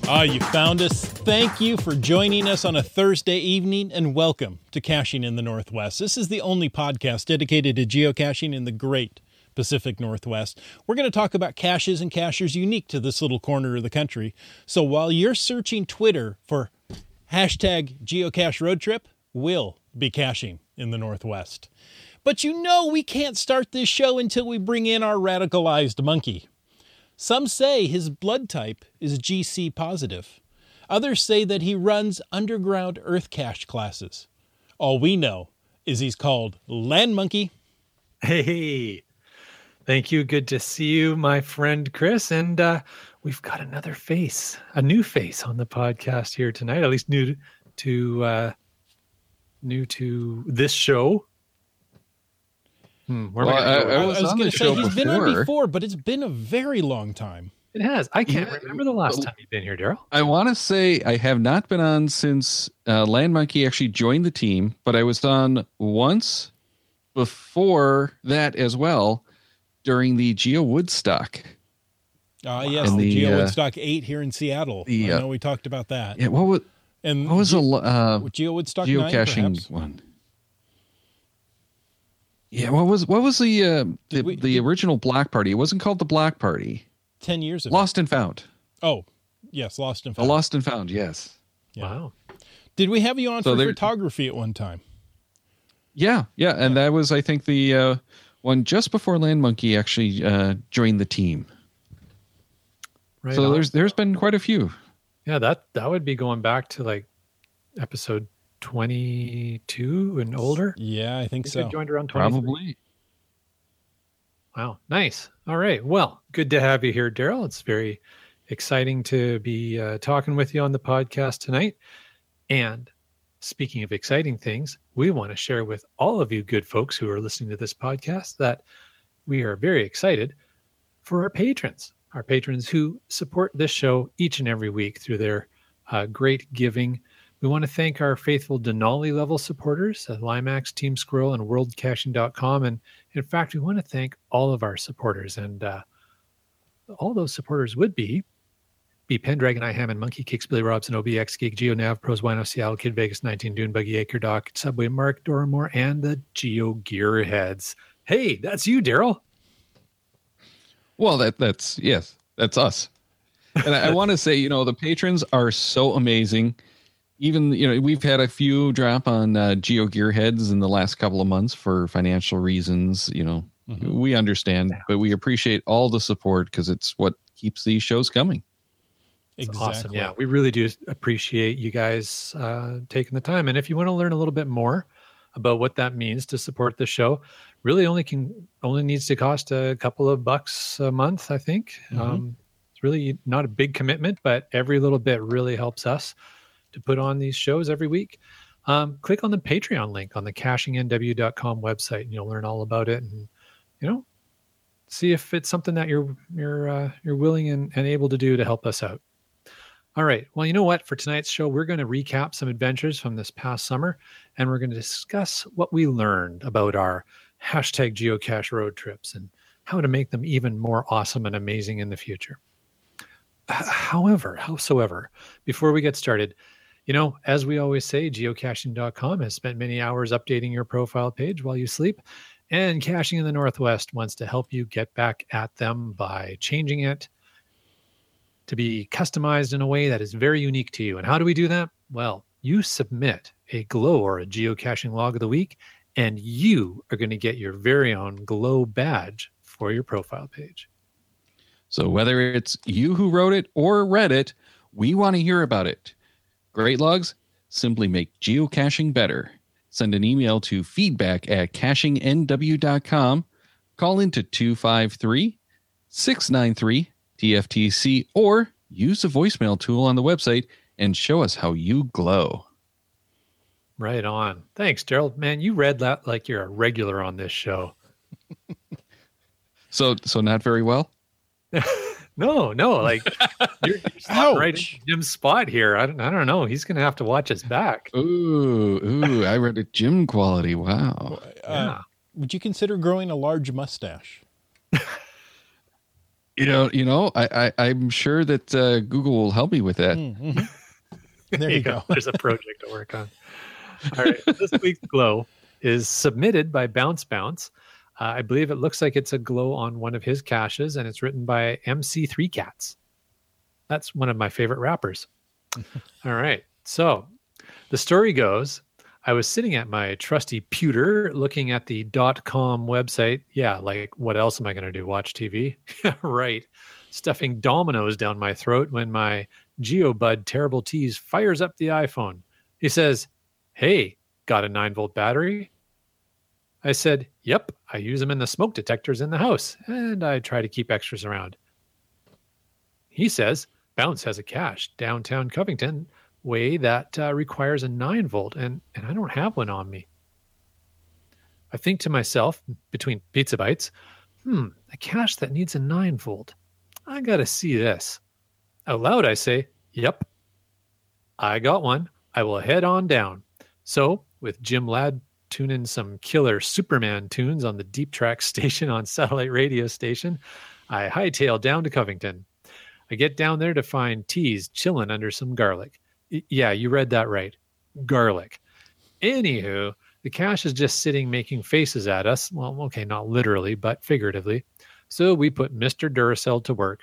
Ah, you found us. Thank you for joining us on a Thursday evening, and welcome to Caching in the Northwest. This is the only podcast dedicated to geocaching in the great Pacific Northwest. We're going to talk about caches and cachers unique to this little corner of the country. So while you're searching Twitter for hashtag geocache road trip, we'll be caching in the Northwest. But you know we can't start this show until we bring in our radicalized monkey. Some say his blood type is GC positive. Others say that he runs underground earth cache classes. All we know is he's called Land Monkey. Hey, thank you. Good to see you, my friend Chris. And we've got another face, a new face on the podcast here tonight, at least new to this show. I was going to say he's been on before, but it's been a very long time. It has. I can't remember the last time you've been here, Daryl. I want to say I have not been on since Land Monkey actually joined the team, but I was on once before that as well during the Geo Woodstock. Yes, the Geo Woodstock 8 here in Seattle. I know we talked about that. Yeah, what was the Geo Woodstock geocaching 9, one? Yeah, what was the original Black Party? It wasn't called the Black Party. 10 years ago. Lost and Found. Oh, yes, Lost and Found. The Lost and Found, yes. Yeah. Wow. Did we have you on for photography at one time? Yeah, and that was, I think, the one just before Land Monkey actually joined the team. Right. So there's been quite a few. Yeah, that would be going back to like episode 22 and older. Yeah, I think so. I joined around 23. Probably. Wow, nice. All right. Well, good to have you here, Daryl. It's very exciting to be talking with you on the podcast tonight. And speaking of exciting things, we want to share with all of you good folks who are listening to this podcast that we are very excited for our patrons who support this show each and every week through their great giving. We want to thank our faithful Denali level supporters at Limax, Team Squirrel, and WorldCaching.com. And in fact, we want to thank all of our supporters. And all those supporters would be Pendragon, iHammond, Monkey Kicks, Billy Robson, OBX Geek, GeoNav, Pros, Wino, Seattle, Kid Vegas 19, Dune, Buggy, Acre Doc, Subway, Mark, Doramore, and the Geo Gearheads. Hey, that's you, Daryl. Well, that's us. And I want to say, the patrons are so amazing. Even, we've had a few drop on Geo Gearheads in the last couple of months for financial reasons. We understand, but we appreciate all the support because it's what keeps these shows coming. Exactly. Awesome. Yeah, we really do appreciate you guys taking the time. And if you want to learn a little bit more about what that means to support the show, really only needs to cost a couple of bucks a month, I think. Mm-hmm. It's really not a big commitment, but every little bit really helps us to put on these shows every week. Click on the Patreon link on the CachingNW.com website, and you'll learn all about it, and see if it's something that you're willing and able to do to help us out. All right. Well, you know what? For tonight's show, we're going to recap some adventures from this past summer, and we're going to discuss what we learned about our hashtag geocache road trips and how to make them even more awesome and amazing in the future. Howsoever, before we get started, as we always say, geocaching.com has spent many hours updating your profile page while you sleep, and Caching in the Northwest wants to help you get back at them by changing it to be customized in a way that is very unique to you. And how do we do that? Well, you submit a Glow or a geocaching log of the week, and you are going to get your very own Glow badge for your profile page. So whether it's you who wrote it or read it, we want to hear about it. Great logs simply make geocaching better. Send an email to feedback@cachingnw.com. Call into 253-693-TFTC or use the voicemail tool on the website and show us how you glow. Right on. Thanks, Daryl. Man, you read that like you're a regular on this show. So not very well? No, like you're right in Jim's spot here. I don't know. He's going to have to watch us back. Ooh, I read it Jim quality. Wow. Would you consider growing a large mustache? I'm sure that Google will help me with that. Mm-hmm. There you go. There's a project to work on. All right. This week's glow is submitted by Bounce Bounce. I believe it looks like it's a glow on one of his caches, and it's written by MC3 Cats. That's one of my favorite rappers. All right. So the story goes, I was sitting at my trusty pewter looking at the .com website. Yeah, like what else am I going to do? Watch TV? Right. Stuffing dominoes down my throat when my GeoBud Terrible Tease fires up the iPhone. He says, "Hey, got a 9-volt battery?" I said, "Yep, I use them in the smoke detectors in the house, and I try to keep extras around." He says, "Bounce has a cache downtown Covington way that requires a 9-volt, and I don't have one on me." I think to myself, between pizza bites, a cache that needs a 9-volt. I got to see this. Out loud, I say, "Yep, I got one. I will head on down." So, with Jim Ladd tuning some killer Superman tunes on the Deep Track station on satellite radio station, I hightail down to Covington. I get down there to find Tease chilling under some garlic. Yeah, you read that right. Garlic. Anywho, the cache is just sitting making faces at us. Well, okay, not literally, but figuratively. So we put Mr. Duracell to work.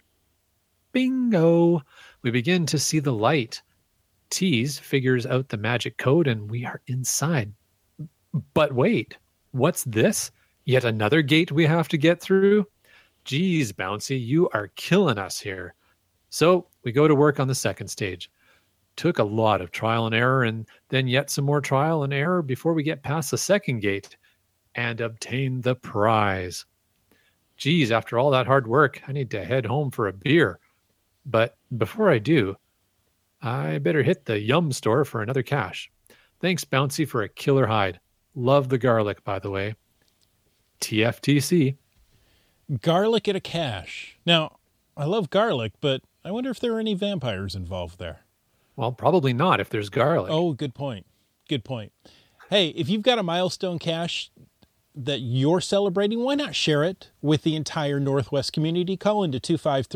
Bingo! We begin to see the light. Tease figures out the magic code and we are inside. But wait, what's this? Yet another gate we have to get through? Geez, Bouncy, you are killing us here. So we go to work on the second stage. Took a lot of trial and error and then yet some more trial and error before we get past the second gate and obtain the prize. Geez, after all that hard work, I need to head home for a beer. But before I do, I better hit the Yum store for another cache. Thanks, Bouncy, for a killer hide. Love the garlic, by the way. TFTC. Garlic at a cache. Now, I love garlic, but I wonder if there are any vampires involved there. Well, probably not if there's garlic. Oh, good point. Good point. Hey, if you've got a milestone cache that you're celebrating, why not share it with the entire Northwest community? Call into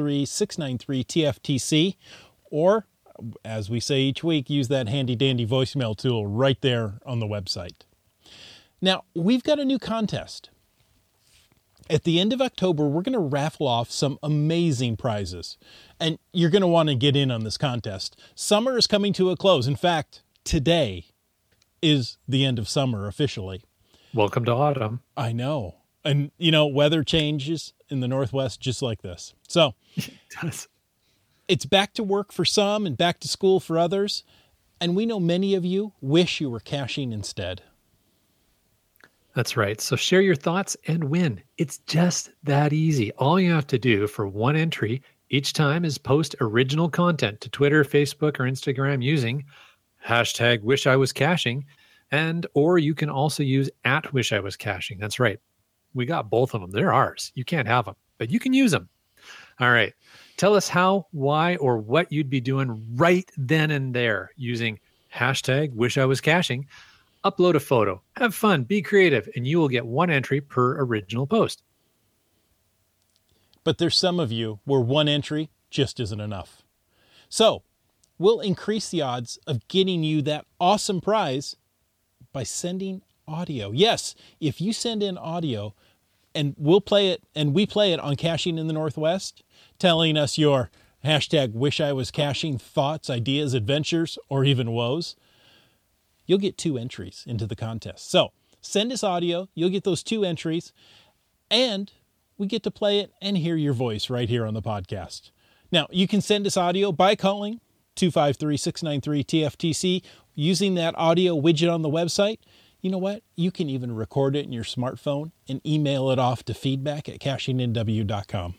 253-693-TFTC, or, as we say each week, use that handy-dandy voicemail tool right there on the website. Now, we've got a new contest. At the end of October, we're going to raffle off some amazing prizes, and you're going to want to get in on this contest. Summer is coming to a close. In fact, today is the end of summer officially. Welcome to autumn. I know. And, weather changes in the Northwest just like this. So It does. It's back to work for some and back to school for others. And we know many of you wish you were caching instead. That's right. So share your thoughts and win. It's just that easy. All you have to do for one entry each time is post original content to Twitter, Facebook, or Instagram using hashtag wish I was caching. Or you can also use @WishIWasCaching. That's right. We got both of them. They're ours. You can't have them, but you can use them. All right. Tell us how, why, or what you'd be doing right then and there using hashtag #WishIWasCaching. Upload a photo. Have fun. Be creative. And you will get one entry per original post. But there's some of you where one entry just isn't enough. So we'll increase the odds of getting you that awesome prize by sending audio. Yes, if you send in audio and we play it on Caching in the Northwest, telling us your hashtag #WishIWasCaching thoughts, ideas, adventures, or even woes, you'll get 2 entries into the contest. So send us audio, you'll get those 2 entries, and we get to play it and hear your voice right here on the podcast. Now, you can send us audio by calling 253-693-TFTC using that audio widget on the website. You know what? You can even record it in your smartphone and email it off to feedback@cachingnw.com.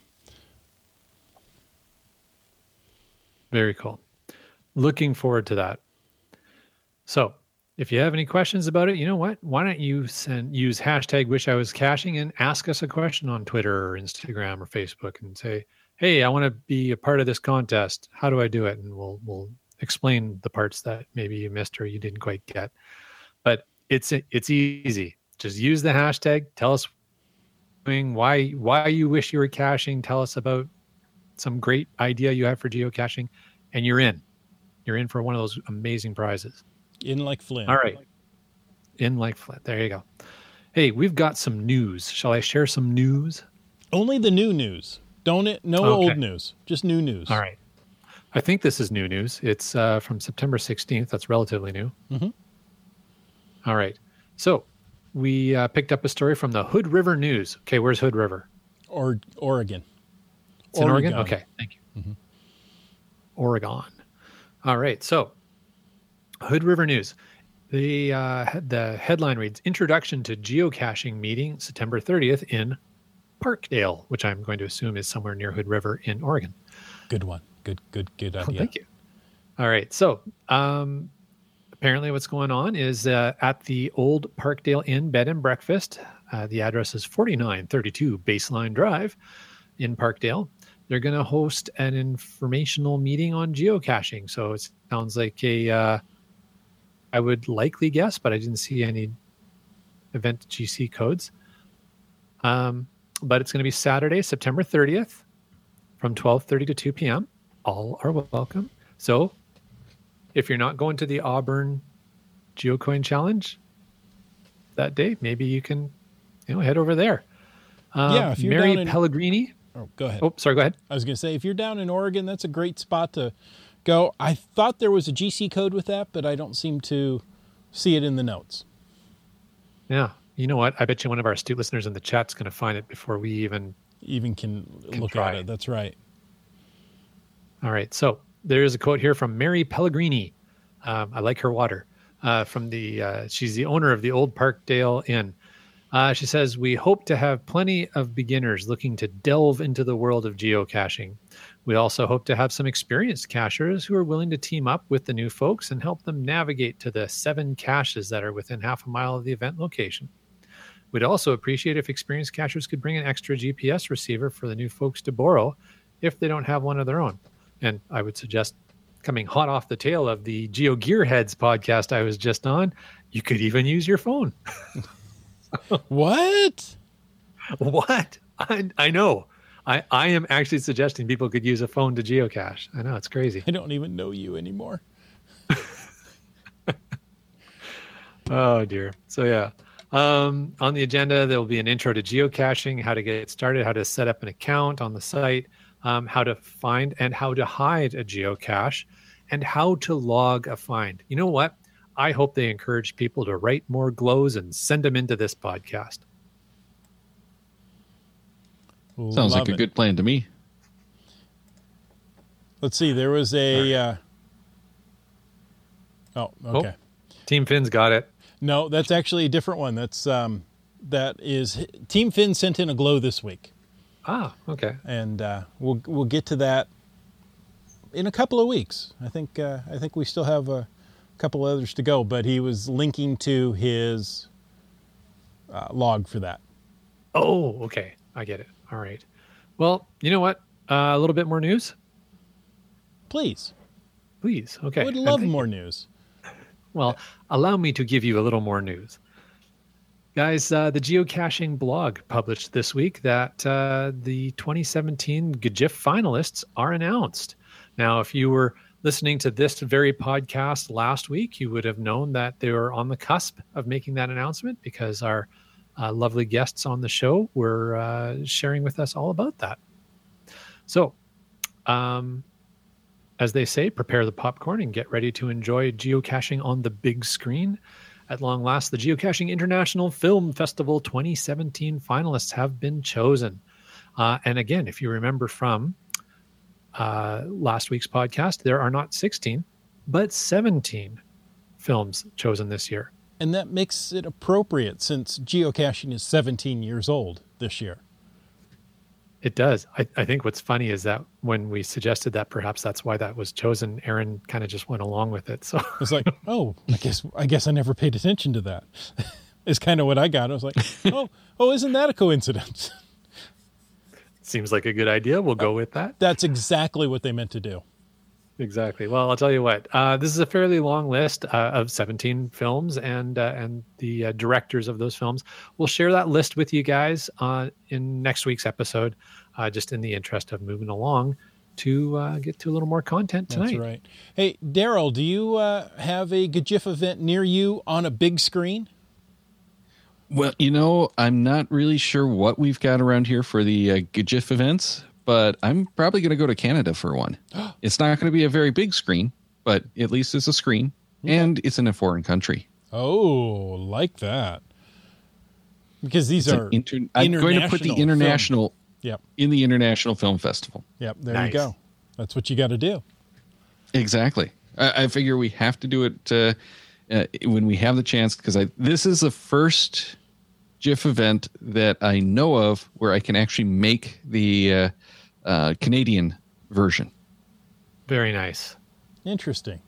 Very cool. Looking forward to that. So if you have any questions about it, you know what? Why don't you use hashtag #WishIWasCaching and ask us a question on Twitter or Instagram or Facebook and say, hey, I want to be a part of this contest. How do I do it? And we'll explain the parts that maybe you missed or you didn't quite get. But it's easy. Just use the hashtag. Tell us why you wish you were caching. Tell us about some great idea you have for geocaching, and you're in. You're in for one of those amazing prizes. In like Flynn. All right. In like Flynn. There you go. Hey, we've got some news. Shall I share some news? Only the new news. No old news. Just new news. All right. I think this is new news. It's from September 16th. That's relatively new. Mm-hmm. All right. So we picked up a story from the Hood River News. Okay, where's Hood River? Oregon. It's in Oregon? Okay, thank you. Mm-hmm. Oregon. All right. So Hood River News. The headline reads, Introduction to Geocaching Meeting September 30th in Parkdale, which I'm going to assume is somewhere near Hood River in Oregon. Good one. Good idea. Oh, thank you. All right. So apparently what's going on is at the old Parkdale Inn Bed and Breakfast, the address is 4932 Baseline Drive in Parkdale. They're going to host an informational meeting on geocaching. So it sounds like I would likely guess, but I didn't see any event GC codes. But it's going to be Saturday, September 30th from 12:30 to 2 p.m. All are welcome. So if you're not going to the Auburn GeoCoin Challenge that day, maybe you can head over there. If you're Mary down in Pellegrini. Oh, go ahead. Oh, sorry, go ahead. I was going to say, if you're down in Oregon, that's a great spot to go. I thought there was a GC code with that, but I don't seem to see it in the notes. Yeah. You know what? I bet you one of our astute listeners in the chat's going to find it before we even can look try at it. That's right. All right. So there is a quote here from Mary Pellegrini. I like her water. She's the owner of the Old Parkdale Inn. She says, we hope to have plenty of beginners looking to delve into the world of geocaching. We also hope to have some experienced cachers who are willing to team up with the new folks and help them navigate to the 7 caches that are within half a mile of the event location. We'd also appreciate if experienced cachers could bring an extra GPS receiver for the new folks to borrow if they don't have one of their own. And I would suggest, coming hot off the tail of the Geo Gearheads podcast I was just on, you could even use your phone. What? What? I know. I am actually suggesting people could use a phone to geocache. I know, it's crazy. I don't even know you anymore. Oh, dear. So, yeah. On the agenda, there will be an intro to geocaching, how to get started, how to set up an account on the site, how to find and how to hide a geocache, and how to log a find. You know what? I hope they encourage people to write more glows and send them into this podcast. Sounds like a good plan to me. Let's see. There was a... okay. Oh, Team Finn's got it. No, that's actually a different one. That is Team Finn sent in a glow this week. Ah, okay. And we'll get to that in a couple of weeks. I think we still have a couple others to go, but he was linking to his log for that. Oh, okay. I get it. All right. Well, you know what? A little bit more news? Please. Okay. I would love more news. Well, allow me to give you a little more news. Guys, the geocaching blog published this week that the 2017 GGIF finalists are announced. Now, if you were listening to this very podcast last week, you would have known that they were on the cusp of making that announcement because our lovely guests on the show were sharing with us all about that. So, as they say, prepare the popcorn and get ready to enjoy geocaching on the big screen. At long last, the Geocaching International Film Festival 2017 finalists have been chosen. And again, if you remember from last week's podcast, there are not 16, but 17 films chosen this year. And that makes it appropriate since geocaching is 17 years old this year. It does. I think what's funny is that when we suggested that perhaps that's why that was chosen, Aaron kind of just went along with it. So it's like, oh, I guess I never paid attention to that. Is kind of what I got. I was like, oh, isn't that a coincidence? Seems like a good idea. We'll go with that. That's exactly what they meant to do. Exactly. Well, I'll tell you what. This is a fairly long list of 17 films, and the directors of those films. We'll share that list with you guys in next week's episode. just in the interest of moving along to get to a little more content tonight. That's right. Hey, Daryl, do you have a GIF event near you on a big screen? Well, I'm not really sure what we've got around here for the GIF events, but I'm probably going to go to Canada for one. It's not going to be a very big screen, but at least it's a screen, and it's in a foreign country. Oh, like that. Because these are I'm going to put the international Yep. in the International Film Festival. Yep, there Nice. you go. That's what you got to do. Exactly. I figure we have to do it when we have the chance, because this is the first GIF event that I know of where I can actually make the Canadian version. Very nice. Interesting.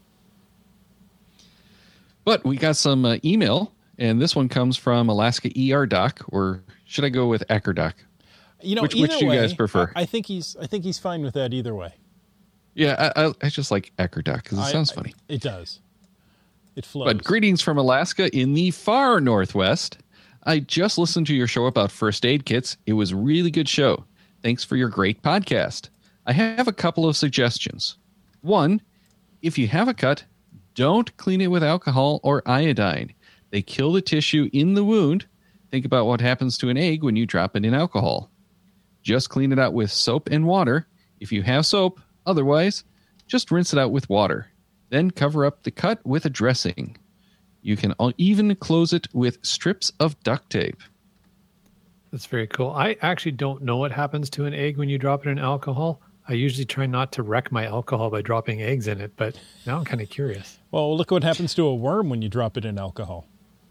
But we got some email, and this one comes from Alaska ER Doc, or should I go with AckerDoc? Which do you guys prefer? I think he's fine with that either way. Yeah, I just like AckerDoc because it sounds funny. It does. It flows. But greetings from Alaska in the far northwest. I just listened to your show about first aid kits. It was a really good show. Thanks for your great podcast. I have a couple of suggestions. One, if you have a cut, don't clean it with alcohol or iodine. They kill the tissue in the wound. Think about what happens to an egg when you drop it in alcohol. Just clean it out with soap and water if you have soap. Otherwise, just rinse it out with water. Then cover up the cut with a dressing. You can even close it with strips of duct tape. That's very cool. I actually don't know what happens to an egg when you drop it in alcohol. I usually try not to wreck my alcohol by dropping eggs in it, but now I'm kind of curious. Well, look what happens to a worm when you drop it in alcohol.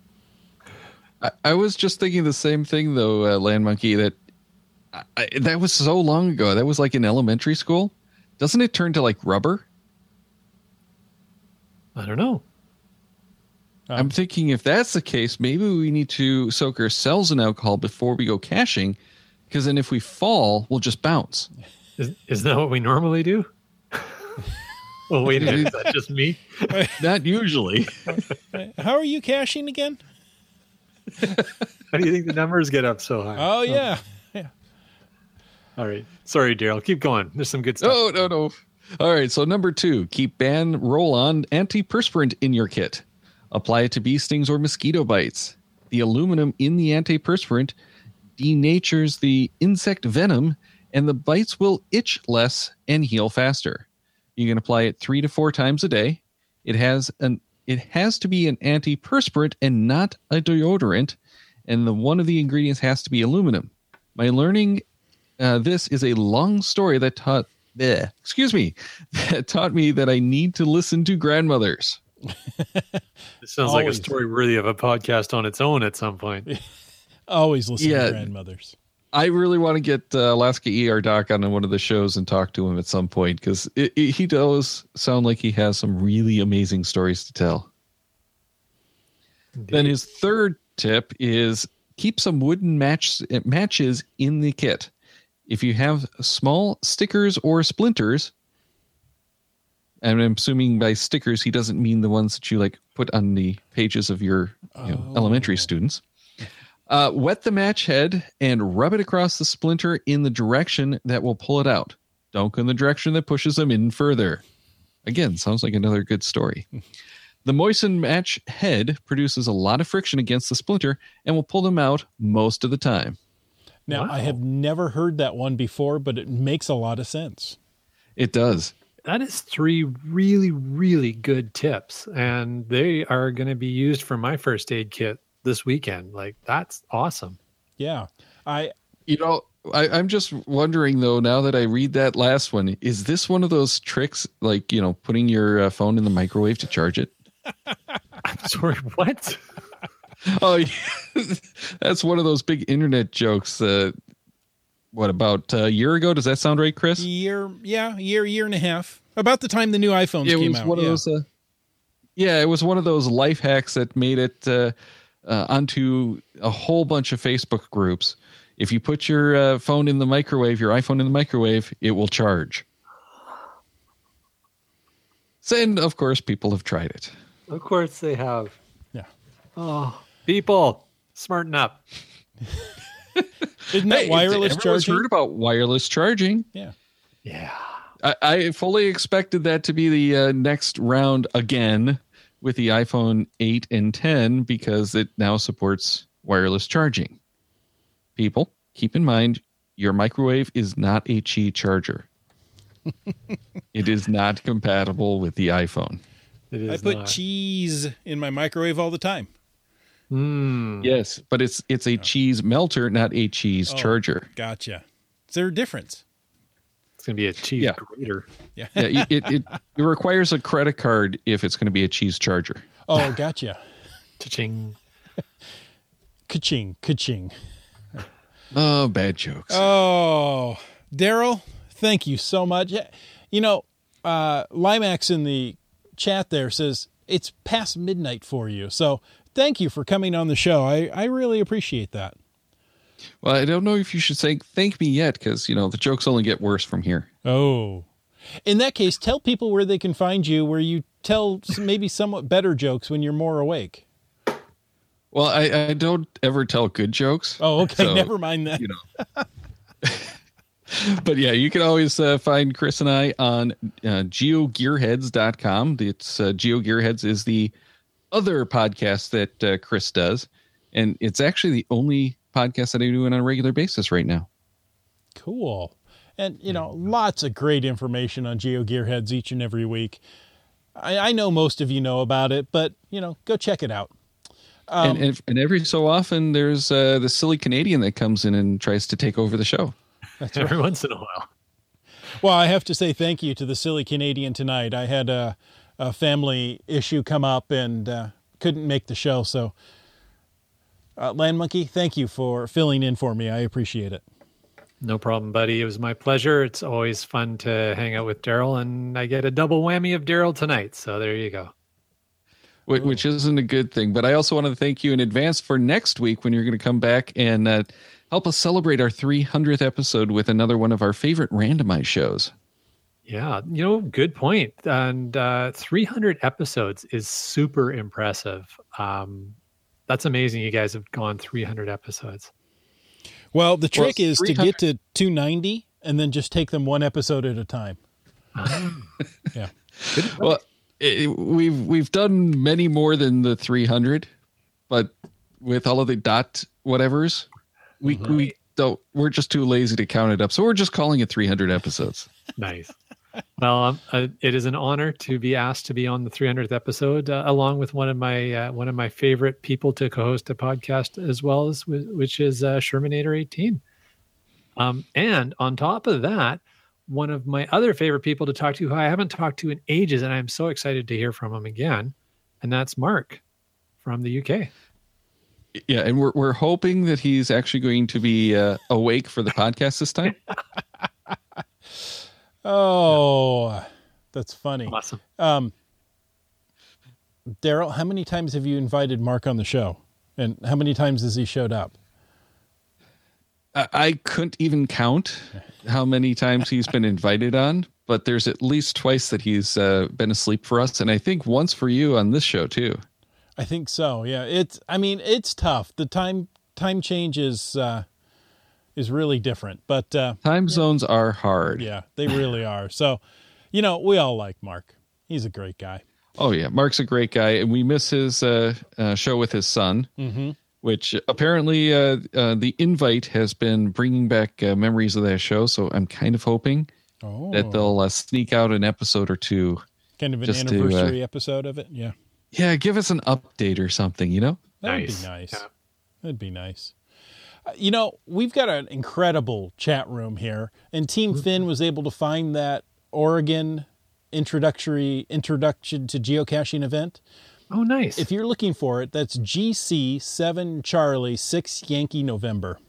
I was just thinking the same thing, though, Land Monkey, that that was so long ago. That was like in elementary school. Doesn't it turn to like rubber? I don't know. I'm thinking if that's the case, maybe we need to soak our cells in alcohol before we go caching, because then if we fall, we'll just bounce. Isn't that what we normally do? Well, wait a minute. Is that just me? Not usually. How are you caching again? How do you think the numbers get up so high? Oh, yeah. All right. Sorry, Daryl. Keep going. There's some good stuff. No. All right. So number 2, keep Ban Roll-On antiperspirant in your kit. Apply it to bee stings or mosquito bites. The aluminum in the antiperspirant denatures the insect venom, and the bites will itch less and heal faster. You can apply it 3 to 4 times a day. It has to be an antiperspirant and not a deodorant, and one of the ingredients has to be aluminum. My learning this is a long story that taught me that I need to listen to grandmothers. This sounds like a story worthy of a podcast on its own at some point. Always listen to grandmothers. I really want to get Alaska ER Doc on one of the shows and talk to him at some point, because he does sound like he has some really amazing stories to tell. Indeed. Then his third tip is keep some wooden matches in the kit. If you have small stickers or splinters, and I'm assuming by stickers he doesn't mean the ones that you like put on the pages of your elementary students. Wet the match head and rub it across the splinter in the direction that will pull it out. Don't go in the direction that pushes them in further. Again, sounds like another good story. The moistened match head produces a lot of friction against the splinter and will pull them out most of the time. Now, I have never heard that one before, but it makes a lot of sense. It does. That is 3 really, really good tips, and they are going to be used for my first aid kit this weekend. Like, that's awesome. Yeah. I'm just wondering, though, now that I read that last one, is this one of those tricks, like, putting your phone in the microwave to charge it? I'm sorry, what? Oh, yeah. That's one of those big internet jokes. What, about a year ago? Does that sound right, Chris? Year and a half. About the time the new iPhones came out. It was one of those life hacks that made it onto a whole bunch of Facebook groups. If you put your iPhone in the microwave, it will charge. And, of course, people have tried it. Of course they have. Yeah. Oh, people, smarten up. Isn't that wireless everyone's charging? heard about wireless charging. Yeah. Yeah. I fully expected that to be the next round again with the iPhone 8 and 10 because it now supports wireless charging. People, keep in mind, your microwave is not a Qi charger. It is not compatible with the iPhone. It I is put not. cheese in my microwave all the time. Yes, but it's a cheese melter, not a cheese charger. Gotcha. Is there a difference? It's going to be a cheese Yeah. grater. Yeah. Yeah, it requires a credit card if it's going to be a cheese charger. Oh, gotcha. Cha-ching. Ka-ching, ka-ching. Oh, bad jokes. Oh, Daryl, thank you so much. You know, Limax in the chat there says it's past midnight for you. So thank you for coming on the show. I really appreciate that. Well, I don't know if you should say thank me yet because, the jokes only get worse from here. Oh, in that case, tell people where they can find you, where you tell maybe somewhat better jokes when you're more awake. Well, I don't ever tell good jokes. Oh, okay. So, Never mind that. But yeah, you can always find Chris and I on geogearheads.com. It's GeoGearheads is the other podcast that Chris does. And it's actually the only podcast that I do on a regular basis right now. Cool. And, lots of great information on GeoGearheads each and every week. I know most of you know about it, but, go check it out. And every so often, there's the silly Canadian that comes in and tries to take over the show. That's every once in a while. Well, I have to say thank you to the silly Canadian tonight. I had a family issue come up and couldn't make the show. So, Land Monkey, thank you for filling in for me. I appreciate it. No problem, buddy. It was my pleasure. It's always fun to hang out with Daryl, and I get a double whammy of Daryl tonight. So there you go. Which isn't a good thing. But I also want to thank you in advance for next week when you're going to come back and help us celebrate our 300th episode with another one of our favorite randomized shows. Yeah, good point. And 300 episodes is super impressive. That's amazing. You guys have gone 300 episodes. Well, the trick is to get to 290 and then just take them one episode at a time. Yeah. Well, we've done many more than the 300, but with all of the dot whatevers, we're just too lazy to count it up. So we're just calling it 300 episodes. Nice. Well, it is an honor to be asked to be on the 300th episode, along with one of my favorite people to co-host a podcast as well, as which is Shermanator 18. And on top of that, one of my other favorite people to talk to, who I haven't talked to in ages, and I'm so excited to hear from him again, and that's Mark from the UK. Yeah, and we're hoping that he's actually going to be awake for the podcast this time. Oh, that's funny. Awesome. Daryl, how many times have you invited Mark on the show? And how many times has he showed up? I couldn't even count how many times he's been invited on, but there's at least twice that he's been asleep for us. And I think once for you on this show too. I think so. Yeah. It's tough. The time change is really different, but time zones are hard. Yeah, they really are. So, we all like Mark. He's a great guy. Oh yeah. Mark's a great guy. And we miss his show with his son, which apparently the invite has been bringing back memories of that show. So I'm kind of hoping that they'll sneak out an episode or two. Kind of an anniversary episode of it. Yeah. Yeah. Give us an update or something, That'd Nice. be nice. Yeah. That'd be nice. We've got an incredible chat room here, and Team Finn was able to find that Oregon introduction to geocaching event. Oh, nice. If you're looking for it, that's GC 7 Charlie 6 Yankee November.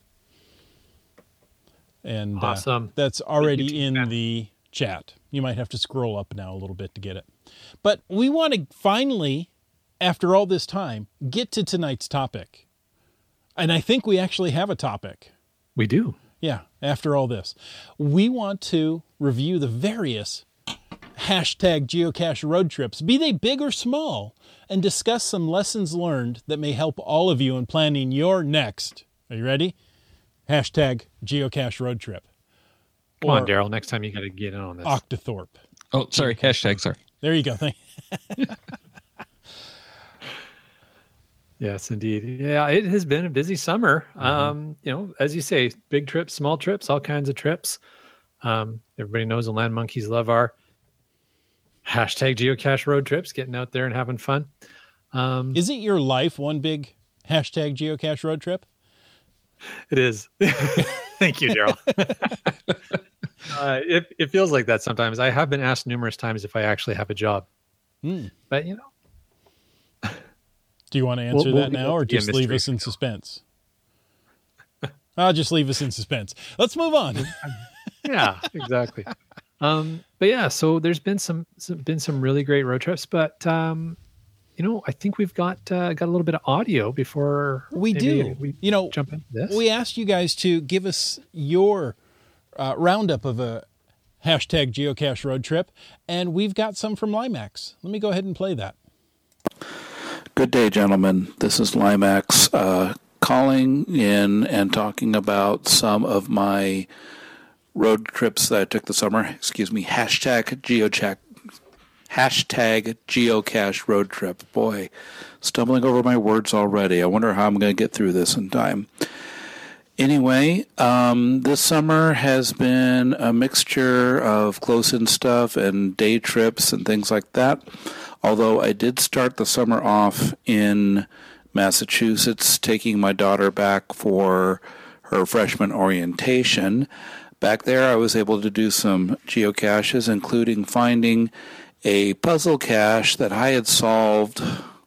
And awesome. That's already in the chat. You might have to scroll up now a little bit to get it. But we want to finally, after all this time, get to tonight's topic. And I think we actually have a topic. We do. Yeah, after all this. We want to review the various #geocache road trips, be they big or small, and discuss some lessons learned that may help all of you in planning your next, are you ready? Hashtag geocache road trip. Come on, Daryl. Next time you got to get in on this. Octothorpe. Oh, sorry. Hashtag, sorry. There you go. Yes, indeed. Yeah, it has been a busy summer. As you say, big trips, small trips, all kinds of trips. Everybody knows the Land Monkeys love our hashtag geocache road trips, getting out there and having fun. Isn't your life one big hashtag geocache road trip? It is. Thank you, Daryl. It feels like that sometimes. I have been asked numerous times if I actually have a job. But, do you want to answer that now or just leave us in suspense? I'll just leave us in suspense. Let's move on. Yeah, exactly. But yeah, so there's been some really great road trips, but I think we've got a little bit of audio before we do. Jump into this. We asked you guys to give us your roundup of a hashtag geocache road trip, and we've got some from Limax. Let me go ahead and play that. Good day, gentlemen. This is Limax calling in and talking about some of my road trips that I took this summer. Hashtag geocache road trip. Boy, stumbling over my words already. I wonder how I'm going to get through this in time. Anyway, this summer has been a mixture of close-in stuff and day trips and things like that. Although I did start the summer off in Massachusetts, taking my daughter back for her freshman orientation. Back there, I was able to do some geocaches, including finding a puzzle cache that I had solved,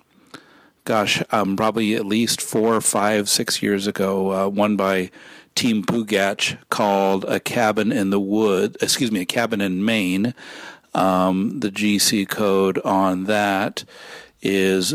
probably at least 4, 5, 6 years ago, one by Team Pugach called A Cabin in Maine. The GC code on that is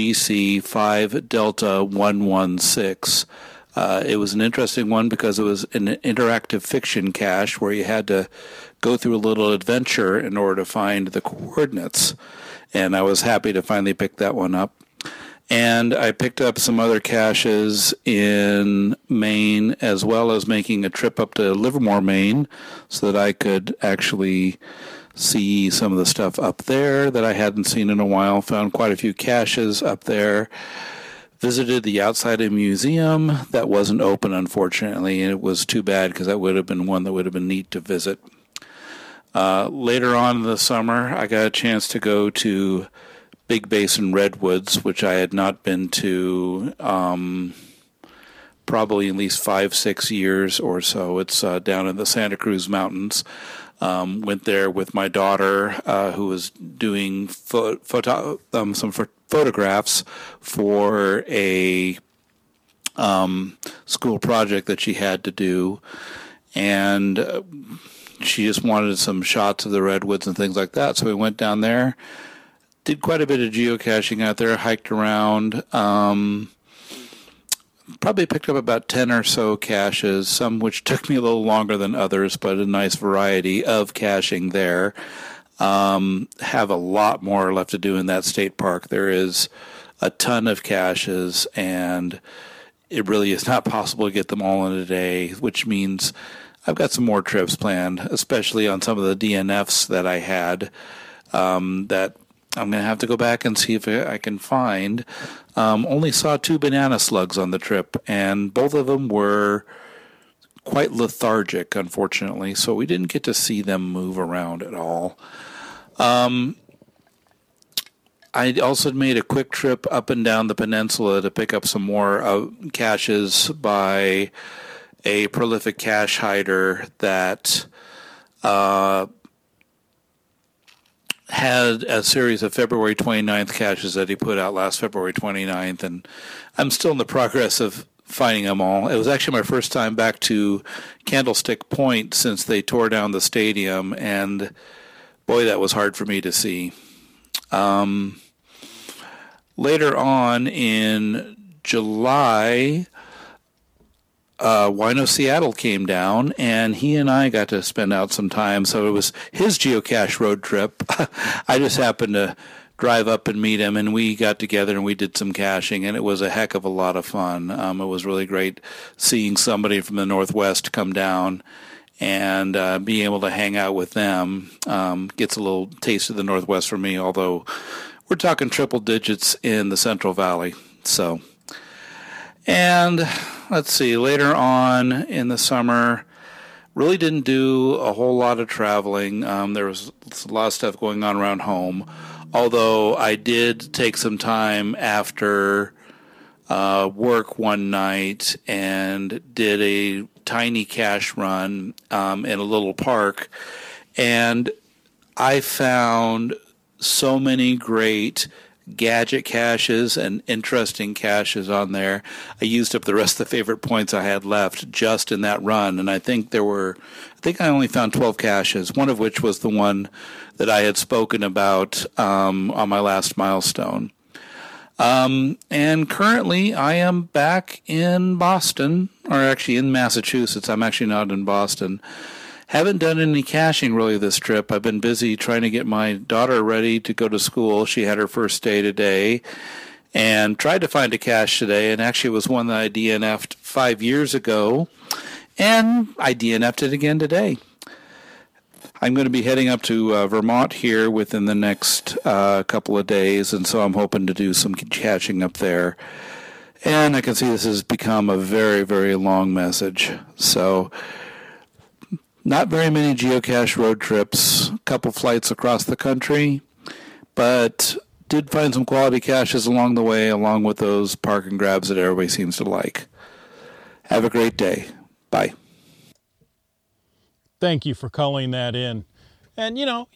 GC5 Delta 116. It was an interesting one because it was an interactive fiction cache where you had to go through a little adventure in order to find the coordinates. And I was happy to finally pick that one up. And I picked up some other caches in Maine, as well as making a trip up to Livermore, Maine, so that I could actually see some of the stuff up there that I hadn't seen in a while. Found quite a few caches up there. Visited the Outside Museum. That wasn't open, unfortunately, and it was too bad because that would have been one that would have been neat to visit. Later on in the summer, I got a chance to go to Big Basin Redwoods, which I had not been to probably at least 5-6 years or so. It's down in the Santa Cruz Mountains. Went there with my daughter, who was doing some photographs for a school project that she had to do, and she just wanted some shots of the redwoods and things like that. So we went down there, did quite a bit of geocaching out there, hiked around. Probably picked up about 10 or so caches, some which took me a little longer than others, but a nice variety of caching there. Have a lot more left to do in that state park. There is a ton of caches, and it really is not possible to get them all in a day, which means I've got some more trips planned, especially on some of the DNFs that I had that I'm going to have to go back and see if I can find. Only saw 2 banana slugs on the trip, and both of them were quite lethargic, unfortunately, so we didn't get to see them move around at all. I also made a quick trip up and down the peninsula to pick up some more caches by a prolific cache hider that had a series of February 29th caches that he put out last February 29th, and I'm still in the progress of finding them all. It was actually my first time back to Candlestick Point since they tore down the stadium, and boy, that was hard for me to see. Later on in July, Wino Seattle came down, and he and I got to spend out some time. So it was his geocache road trip. I just happened to drive up and meet him, and we got together and we did some caching, and it was a heck of a lot of fun. It was really great seeing somebody from the Northwest come down and being able to hang out with them. Gets a little taste of the Northwest for me, although we're talking triple digits in the Central Valley. So, and let's see, later on in the summer, really didn't do a whole lot of traveling. There was a lot of stuff going on around home, although I did take some time after work one night and did a tiny cache run in a little park, and I found so many great gadget caches and interesting caches on there. I used up the rest of the favorite points I had left just in that run, and I think I only found 12 caches, one of which was the one that I had spoken about on my last milestone. And currently I am back in Boston, or actually in Massachusetts. I'm actually not in Boston. Haven't done any caching really this trip. I've been busy trying to get my daughter ready to go to school. She had her first day today and tried to find a cache today, and actually was one that I DNF'd 5 years ago, and I DNF'd it again today. I'm going to be heading up to Vermont here within the next couple of days, and so I'm hoping to do some caching up there. And I can see this has become a very, very long message. So not very many geocache road trips, a couple flights across the country, but did find some quality caches along the way, along with those park and grabs that everybody seems to like. Have a great day. Bye. Thank you for calling that in. And,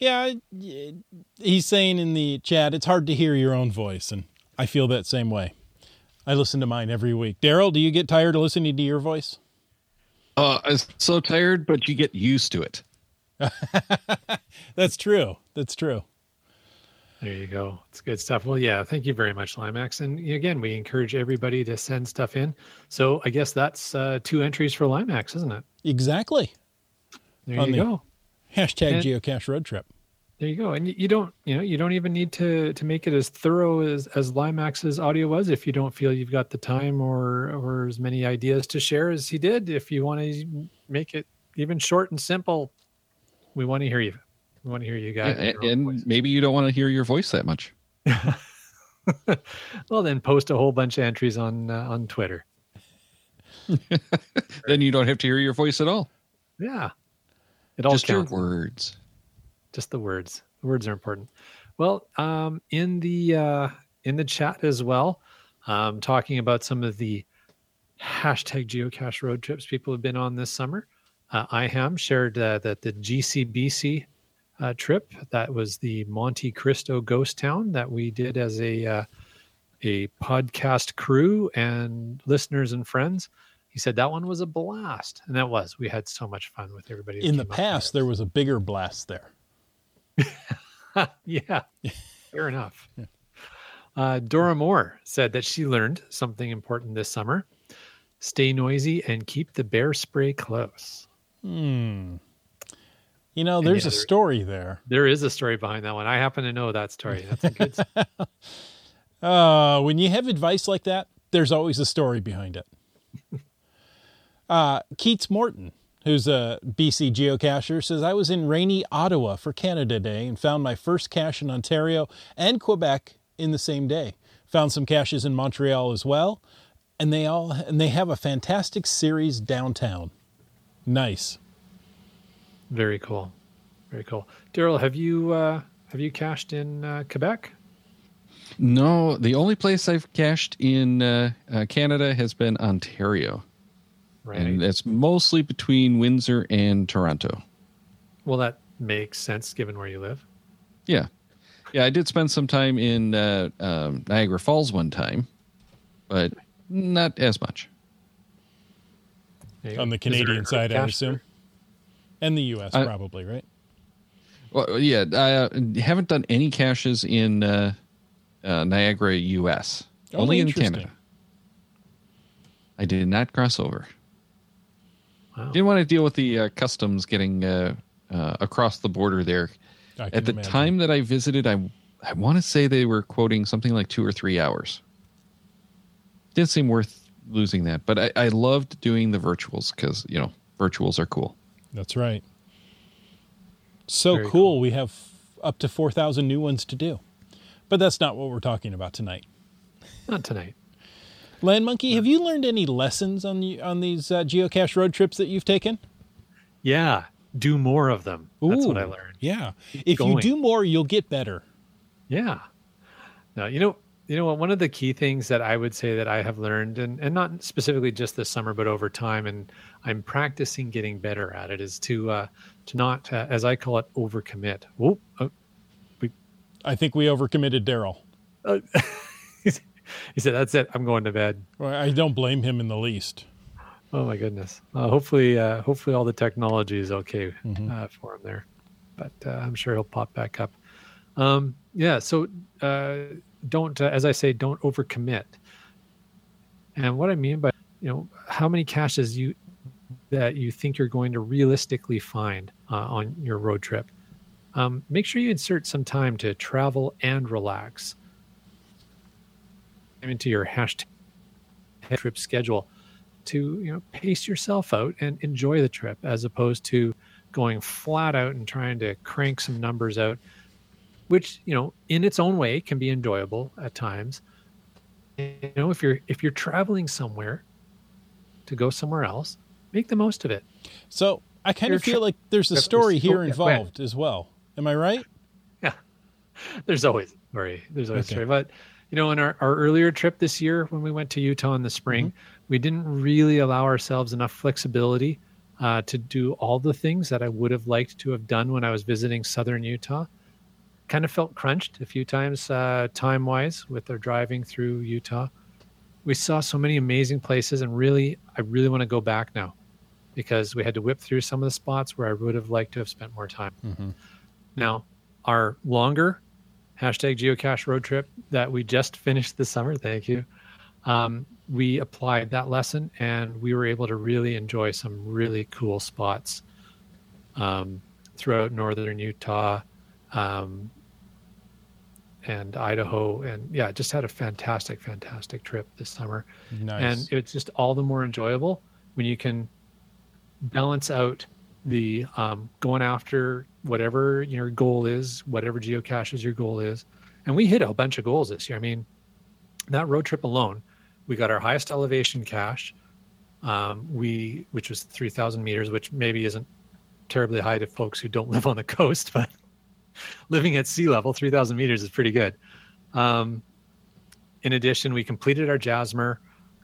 he's saying in the chat, it's hard to hear your own voice, and I feel that same way. I listen to mine every week. Daryl, do you get tired of listening to your voice? I'm so tired, but you get used to it. That's true. That's true. There you go. It's good stuff. Well, yeah, thank you very much, Limax. And again, we encourage everybody to send stuff in. So I guess that's 2 entries for Limax, isn't it? Exactly. There you go. Hashtag geocache road trip. There you go. And you don't even need to make it as thorough as Limax's audio was if you don't feel you've got the time or as many ideas to share as he did. If you want to make it even short and simple, we want to hear you. We want to hear you guys. And maybe you don't want to hear your voice that much. Well, then post a whole bunch of entries on Twitter. Then you don't have to hear your voice at all. Yeah. It all just counts. Your words. Just the words. The words are important. Well, in the chat as well, talking about some of the hashtag geocache road trips people have been on this summer. IHAM shared that the GCBC trip, that was the Monte Cristo ghost town that we did as a podcast crew and listeners and friends. He said that one was a blast, and that was. We had so much fun with everybody. In the past, there was a bigger blast there. Yeah, fair enough. Yeah. Dora Moore said that she learned something important this summer. Stay noisy and keep the bear spray close. There's a story there. There is a story behind that one. I happen to know that story. That's a good when you have advice like that, there's always a story behind it. Keats Morton, who's a BC geocacher, says, I was in rainy Ottawa for Canada Day and found my first cache in Ontario and Quebec in the same day. Found some caches in Montreal as well, and they have a fantastic series downtown. Nice. Very cool. Very cool. Daryl, have you cached in Quebec? No, the only place I've cached in Canada has been Ontario. Right. And that's mostly between Windsor and Toronto. Well, that makes sense given where you live. Yeah. Yeah, I did spend some time in Niagara Falls one time, but not as much. On the Canadian side, I assume. And the U.S. probably, right? Well, yeah, I haven't done any caches in Niagara, U.S. Only in Canada. I did not cross over. Wow. Didn't want to deal with the customs getting across the border there. At the time that I visited, I want to say they were quoting something like 2 or 3 hours. Didn't seem worth losing that, but I loved doing the virtuals because, virtuals are cool. That's right. So Very cool. We have up to 4,000 new ones to do. But that's not what we're talking about tonight. Not tonight. Land Monkey, have you learned any lessons on these geocache road trips that you've taken? Yeah. Do more of them. That's what I Ooh, learned. Yeah. If going. you do more, you'll get better. Yeah. Now, you know what? One of the key things that I would say that I have learned, and not specifically just this summer, but over time, and I'm practicing getting better at it, is to not, as I call it, overcommit. Whoop. I think we overcommitted Daryl. He said, "That's it. I'm going to bed." Well, I don't blame him in the least. Oh my goodness. Hopefully all the technology is okay for him there, but I'm sure he'll pop back up. Yeah. So don't, as I say, don't overcommit. And what I mean by, how many caches that you think you're going to realistically find on your road trip. Make sure you insert some time to travel and relax into your hashtag trip schedule to pace yourself out and enjoy the trip, as opposed to going flat out and trying to crank some numbers out, which in its own way can be enjoyable at times. If you're traveling somewhere to go somewhere else, make the most of it. So I kind of feel like there's a story here involved as well. Am I right? Yeah, there's always a story. But in our earlier trip this year, when we went to Utah in the spring, we didn't really allow ourselves enough flexibility to do all the things that I would have liked to have done when I was visiting southern Utah. Kind of felt crunched a few times time-wise with our driving through Utah. We saw so many amazing places, and I really want to go back now, because we had to whip through some of the spots where I would have liked to have spent more time. Mm-hmm. Now, our longer hashtag geocache road trip that we just finished this summer, thank you, we applied that lesson, and we were able to really enjoy some really cool spots throughout northern Utah and Idaho. And yeah, just had a fantastic trip this summer. Nice. And it's just all the more enjoyable when you can balance out the going after whatever your goal is, whatever geocaches your goal is. And we hit a bunch of goals this year. I mean, that road trip alone, we got our highest elevation cache, which was 3,000 meters, which maybe isn't terribly high to folks who don't live on the coast, but living at sea level, 3,000 meters is pretty good. In addition, we completed our Jasmer.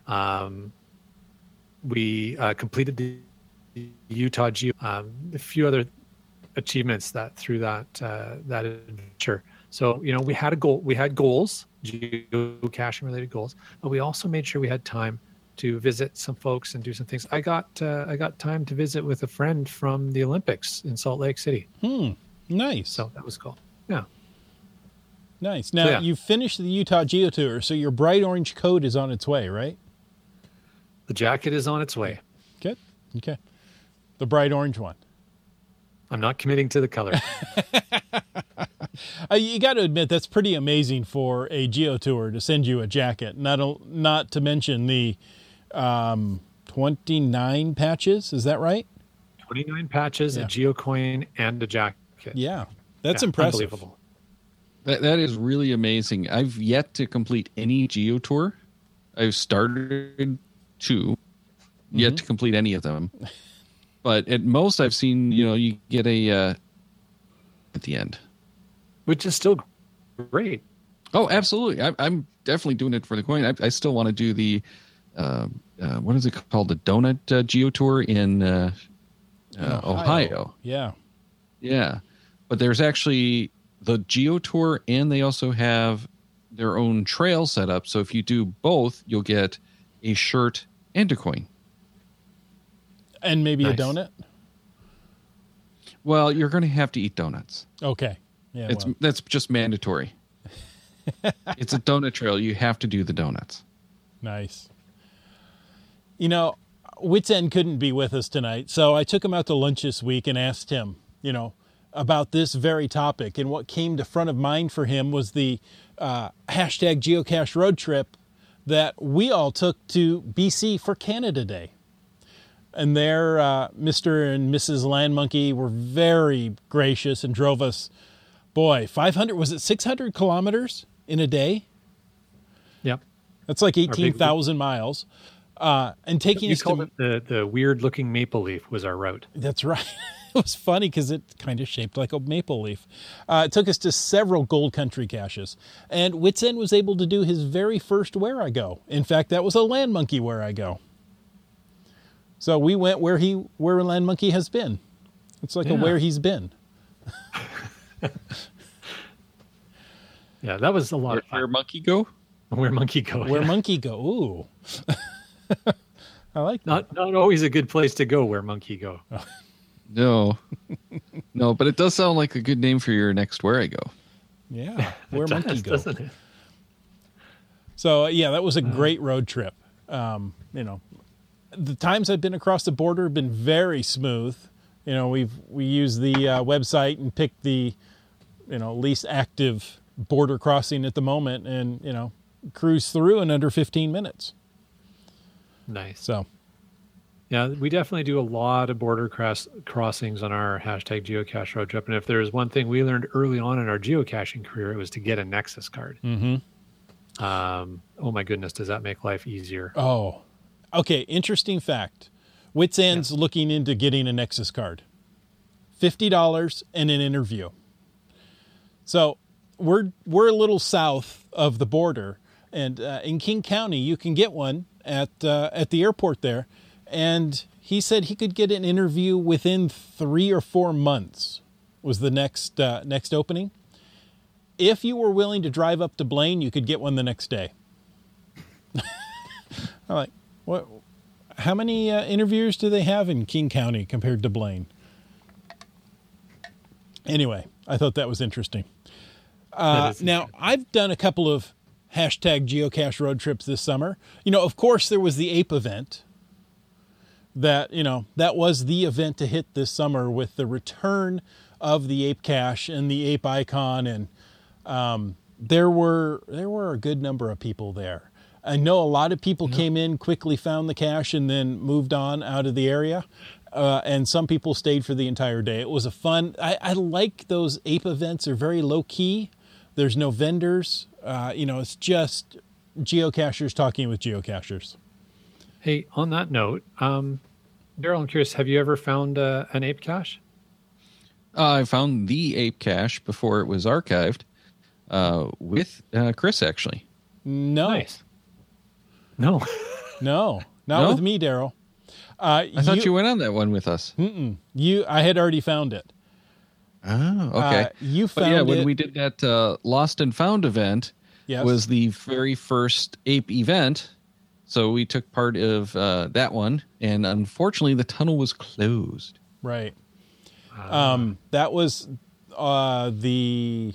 We completed the Utah Geo, a few other achievements through that adventure. So we had a goal. We had goals, geocaching related goals, but we also made sure we had time to visit some folks and do some things. I got time to visit with a friend from the Olympics in Salt Lake City. Nice. So that was cool. Yeah. Nice. Now, you finished the Utah Geo Tour, so your bright orange coat is on its way, right? The jacket is on its way. Good. Okay. The bright orange one. I'm not committing to the color. You got to admit, that's pretty amazing for a Geo Tour to send you a jacket. Not to mention the 29 patches. Is that right? 29 patches, a GeoCoin, and a jacket. Yeah. That's impressive. Unbelievable. That is really amazing. I've yet to complete any Geo Tour. I've started 2, yet to complete any of them. But at most I've seen, you get a at the end. Which is still great. Oh, absolutely. I'm definitely doing it for the coin. I still want to do the, what is it called? The Donut Geo Tour in Ohio. Yeah. Yeah. But there's actually the Geo Tour, and they also have their own trail set up. So if you do both, you'll get a shirt and a coin. And maybe a donut? Well, you're going to have to eat donuts. Okay. Yeah. That's just mandatory. It's a donut trail. You have to do the donuts. Nice. Wits End couldn't be with us tonight, so I took him out to lunch this week and asked him, about this very topic. And what came to front of mind for him was the hashtag geocache road trip that we all took to BC for Canada Day. And there, Mr. and Mrs. Land Monkey were very gracious and drove us, 500, was it 600 kilometers in a day? Yep. That's like 18,000 miles. And taking us to the weird looking maple leaf was our route. That's right. It was funny because it kind of shaped like a maple leaf. It took us to several gold country caches. And Wits End was able to do his very first Where I Go. In fact, that was a Land Monkey Where I Go. So we went where Land Monkey has been. It's like a where he's been. Yeah, that was a lot of fun. Where Monkey Go? Where Monkey Go. Where Monkey Go. Ooh. I like that. Not always a good place to go, Where Monkey Go. No. No, but it does sound like a good name for your next Where I Go. Yeah, Where Monkey Go. Doesn't it? So, that was a great road trip. The times I've been across the border have been very smooth. We use the website and pick the, least active border crossing at the moment and, cruise through in under 15 minutes. Nice. So, yeah, we definitely do a lot of border crossings on our hashtag geocache road trip. And if there's one thing we learned early on in our geocaching career, it was to get a Nexus card. Mm-hmm. Oh my goodness, does that make life easier? Oh, okay. Interesting fact. Wits End's looking into getting a Nexus card. $50 and an interview. So we're a little south of the border, and in King County you can get one at the airport there. And he said he could get an interview within 3 or 4 months was the next opening. If you were willing to drive up to Blaine, you could get one the next day. I'm like, what? How many interviewers do they have in King County compared to Blaine? Anyway, I thought that was interesting. Now, I've done a couple of hashtag geocache road trips this summer. Of course, there was the Ape event. That was the event to hit this summer with the return of the Ape cache and the Ape icon, and there were a good number of people there. I know a lot of people came in, quickly found the cache, and then moved on out of the area. And some people stayed for the entire day. It was a fun. I like those Ape events. They're very low key. There's no vendors. It's just geocachers talking with geocachers. Hey, on that note, Daryl, I'm curious, have you ever found an Ape cache? I found the Ape cache before it was archived with Chris, actually. No. Nice. No. No, not with me, Daryl. I thought you went on that one with us. I had already found it. Oh, okay. You found it. When we did that Lost and Found event, was the very first Ape event. So we took part of that one, and unfortunately the tunnel was closed. Right. That was the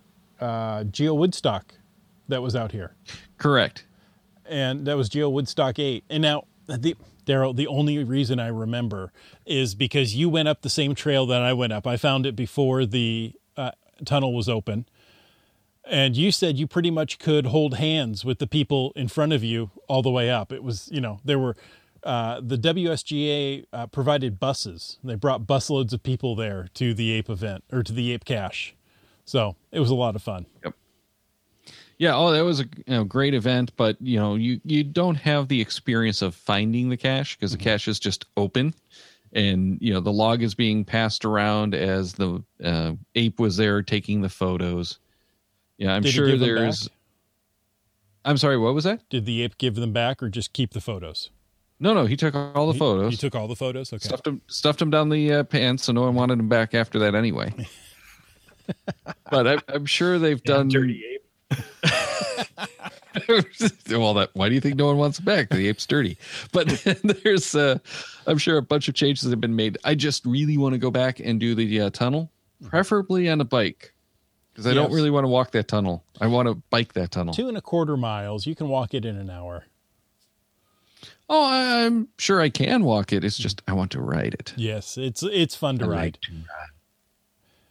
Geo Woodstock that was out here. Correct. And that was Geo Woodstock 8. And now, Daryl, the only reason I remember is because you went up the same trail that I went up. I found it before the tunnel was open. And you said you pretty much could hold hands with the people in front of you all the way up. It was, there were, the WSGA provided buses. They brought busloads of people there to the Ape event, or to the Ape cache. So it was a lot of fun. Yep. Yeah, that was a great event, but you don't have the experience of finding the cache because the cache is just open, and the log is being passed around as the ape was there taking the photos. Yeah, I'm sure there's. I'm sorry, what was that? Did the ape give them back or just keep the photos? No, he took all the photos. He took all the photos. Okay, stuffed them down the pants, so no one wanted them back after that anyway. But I'm sure they've done dirty ape. Why do you think no one wants it back? The ape's dirty. But there's, I'm sure a bunch of changes have been made. I just really want to go back and do the tunnel, preferably on a bike, because I don't really want to walk that tunnel. I want to bike that tunnel. 2.25 miles. You can walk it in an hour. Oh, I'm sure I can walk it. It's just I want to ride it. Yes, it's fun to ride. Like to ride.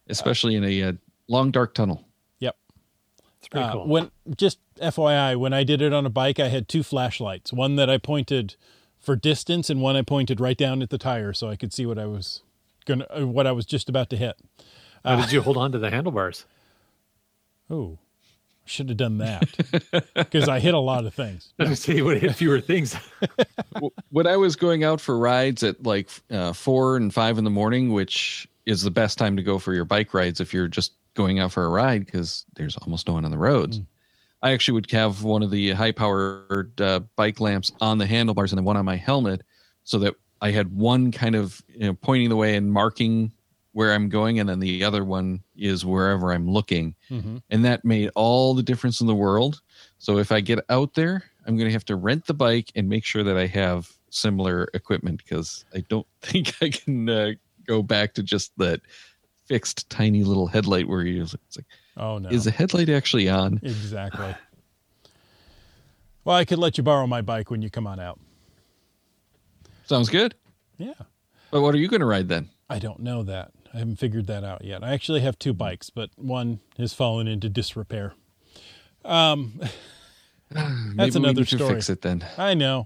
especially in a long, dark tunnel. Yep. It's pretty cool. When just FYI, when I did it on a bike, I had 2 flashlights. One that I pointed for distance, and one I pointed right down at the tire, so I could see what I was just about to hit. How did you hold on to the handlebars? Oh, should have done that because I hit a lot of things. I was going to say you would have hit fewer things. When I was going out for rides at like 4 and 5 in the morning, which is the best time to go for your bike rides if you're just going out for a ride because there's almost no one on the roads. I actually would have one of the high-powered bike lamps on the handlebars and then one on my helmet so that I had one kind of pointing the way and marking where I'm going, and then the other one is wherever I'm looking. Mm-hmm. And that made all the difference in the world. So if I get out there, I'm going to have to rent the bike and make sure that I have similar equipment because I don't think I can go back to just that fixed tiny little headlight where it's like, oh no, is the headlight actually on? Exactly. Well, I could let you borrow my bike when you come on out. Sounds good. Yeah. But what are you going to ride then? I don't know that. I haven't figured that out yet. I actually have 2 bikes, but one has fallen into disrepair. That's another story. Fix it then. I know.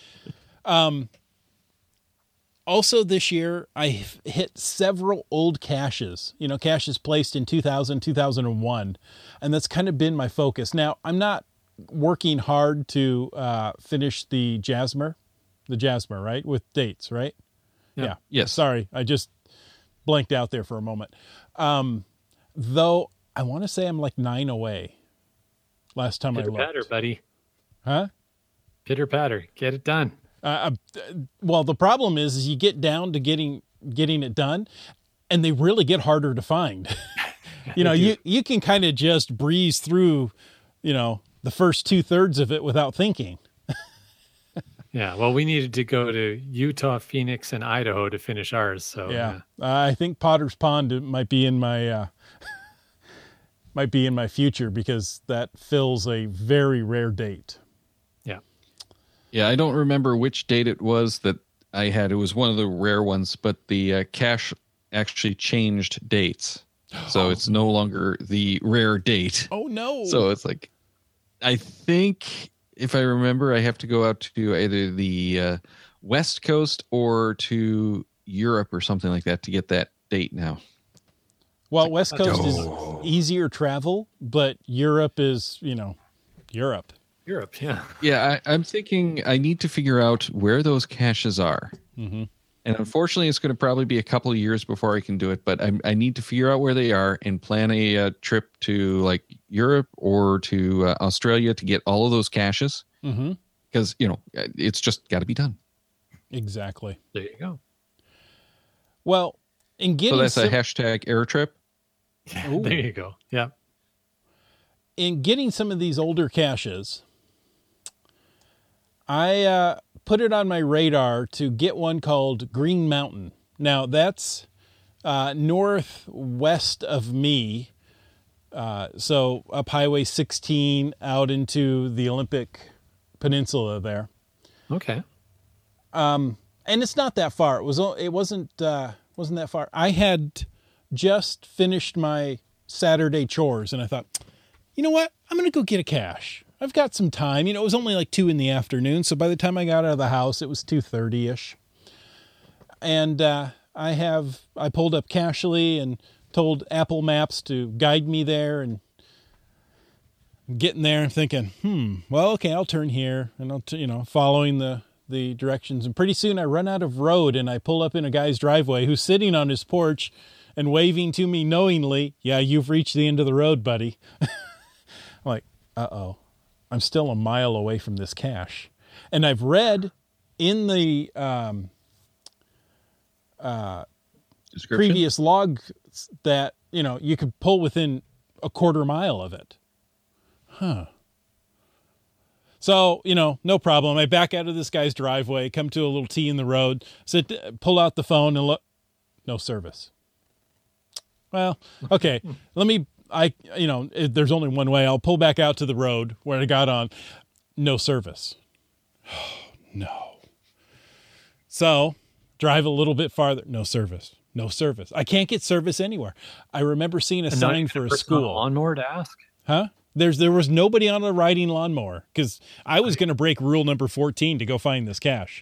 Also this year, I hit several old caches, caches placed in 2000, 2001, and that's kind of been my focus. Now, I'm not working hard to finish the Jasmer, right? With dates, right? Yeah. Yes. Sorry, I just blanked out there for a moment. Though I want to say I'm like 9 away. Last time I looked. Pitter patter, buddy. Huh? Pitter patter. Get it done. Well, the problem is you get down to getting it done, and they really get harder to find. You can kind of just breeze through, the first 2/3 of it without thinking. Yeah, well, we needed to go to Utah, Phoenix, and Idaho to finish ours. So yeah. I think Potter's Pond might be in my future because that fills a very rare date. Yeah. Yeah, I don't remember which date it was that I had. It was one of the rare ones, but the cache actually changed dates. So it's no longer the rare date. Oh, no. So it's like, I think if I remember, I have to go out to either the West Coast or to Europe or something like that to get that date now. Well, West Coast is easier travel, but Europe is, Europe. Europe, yeah. Yeah, I'm thinking I need to figure out where those caches are. Mm-hmm. And unfortunately, it's going to probably be a couple of years before I can do it, but I need to figure out where they are and plan a trip to like Europe or to Australia to get all of those caches. Mm-hmm. Because, it's just got to be done. Exactly. There you go. Well, in getting... So that's a hashtag air trip. Yeah, there you go. Yeah. In getting some of these older caches, I put it on my radar to get one called Green Mountain. Now, that's northwest of me, so up Highway 16 out into the Olympic Peninsula there. Okay. And it's not that far. It wasn't that far. I had just finished my Saturday chores, and I thought, you know what? I'm going to go get a cache. I've got some time. It was only like 2 p.m, so by the time I got out of the house, it was 2:30ish. And I pulled up Cachely and told Apple Maps to guide me there, and getting there and thinking, well, okay, I'll turn here, and I'll following the directions, and pretty soon I run out of road, and I pull up in a guy's driveway who's sitting on his porch and waving to me knowingly, yeah, you've reached the end of the road, buddy. I'm like, uh-oh. I'm still a mile away from this cache. And I've read in the previous log that, you could pull within a quarter mile of it. Huh. So, no problem. I back out of this guy's driveway, come to a little T in the road, pull out the phone and look. No service. Well, okay. There's only one way. I'll pull back out to the road where I got on. No service. Oh, no. So drive a little bit farther. No service. No service. I can't get service anywhere. I remember seeing a sign for a school. Lawnmower to ask? Huh? There was nobody on a riding lawnmower because I was going to break rule number 14 to go find this cache.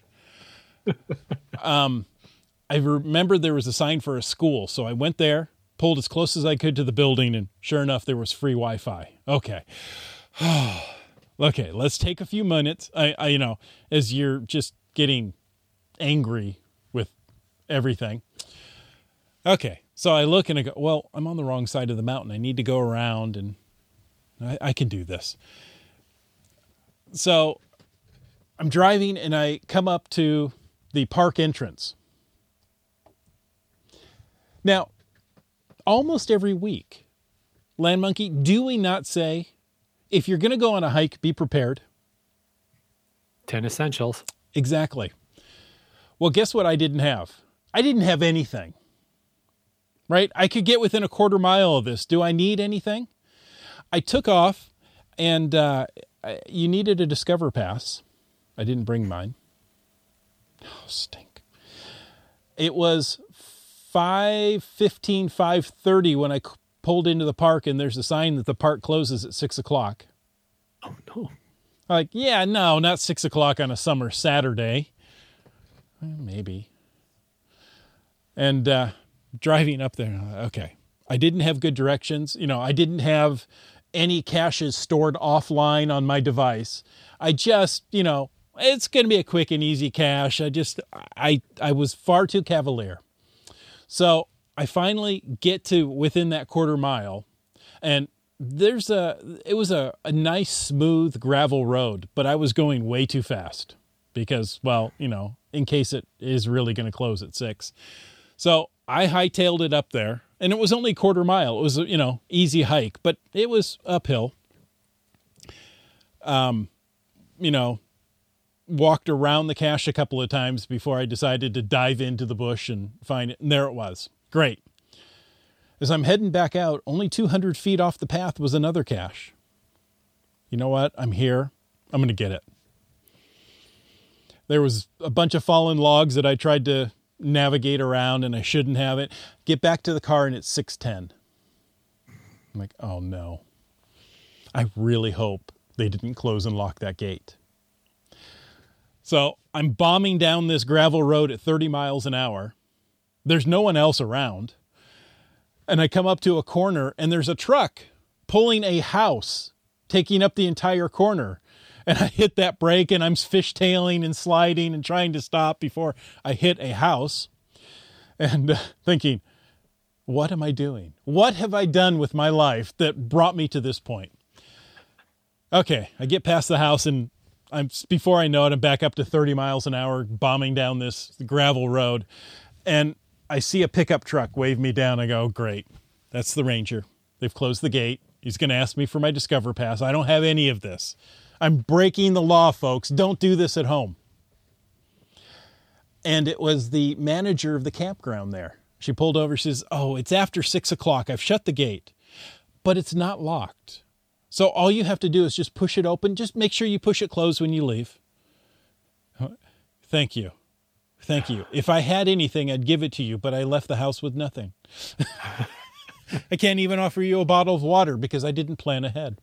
I remember there was a sign for a school, so I went there, pulled as close as I could to the building, and sure enough, there was free Wi-Fi. Okay. Okay, let's take a few minutes. I as you're just getting angry with everything. Okay, so I look and I go, well, I'm on the wrong side of the mountain. I need to go around, and I can do this. So I'm driving, and I come up to the park entrance. Now, almost every week, Land Monkey, do we not say, if you're going to go on a hike, be prepared? 10 essentials. Exactly. Well, guess what I didn't have? I didn't have anything. Right? I could get within a quarter mile of this. Do I need anything? I took off, and you needed a Discover Pass. I didn't bring mine. Oh, stink. It was 5:15, 5:30 when I pulled into the park, and there's a sign that the park closes at 6 o'clock. Oh, no. Like, yeah, no, not 6 o'clock on a summer Saturday. Maybe. And driving up there, okay. I didn't have good directions. I didn't have any caches stored offline on my device. I just, it's going to be a quick and easy cache. I was far too cavalier. So I finally get to within that quarter mile, and it was a nice, smooth gravel road, but I was going way too fast because, well, in case it is really going to close at 6. So I hightailed it up there, and it was only a quarter mile. It was, easy hike, but it was uphill. Walked around the cache a couple of times before I decided to dive into the bush and find it. And there it was. Great. As I'm heading back out, only 200 feet off the path was another cache. You know what? I'm here. I'm going to get it. There was a bunch of fallen logs that I tried to navigate around, and I shouldn't have it. Get back to the car, and it's 6:10. I'm like, oh no. I really hope they didn't close and lock that gate. So I'm bombing down this gravel road at 30 miles an hour. There's no one else around. And I come up to a corner, and there's a truck pulling a house, taking up the entire corner. And I hit that brake, and I'm fishtailing and sliding and trying to stop before I hit a house. And thinking, what am I doing? What have I done with my life that brought me to this point? Okay, I get past the house, and before I know it, I'm back up to 30 miles an hour, bombing down this gravel road. And I see a pickup truck wave me down. I go, great. That's the ranger. They've closed the gate. He's going to ask me for my Discover Pass. I don't have any of this. I'm breaking the law, folks. Don't do this at home. And it was the manager of the campground there. She pulled over. She says, oh, it's after 6 o'clock. I've shut the gate, but it's not locked. So all you have to do is just push it open. Just make sure you push it closed when you leave. Thank you. Thank you. If I had anything, I'd give it to you, but I left the house with nothing. I can't even offer you a bottle of water because I didn't plan ahead.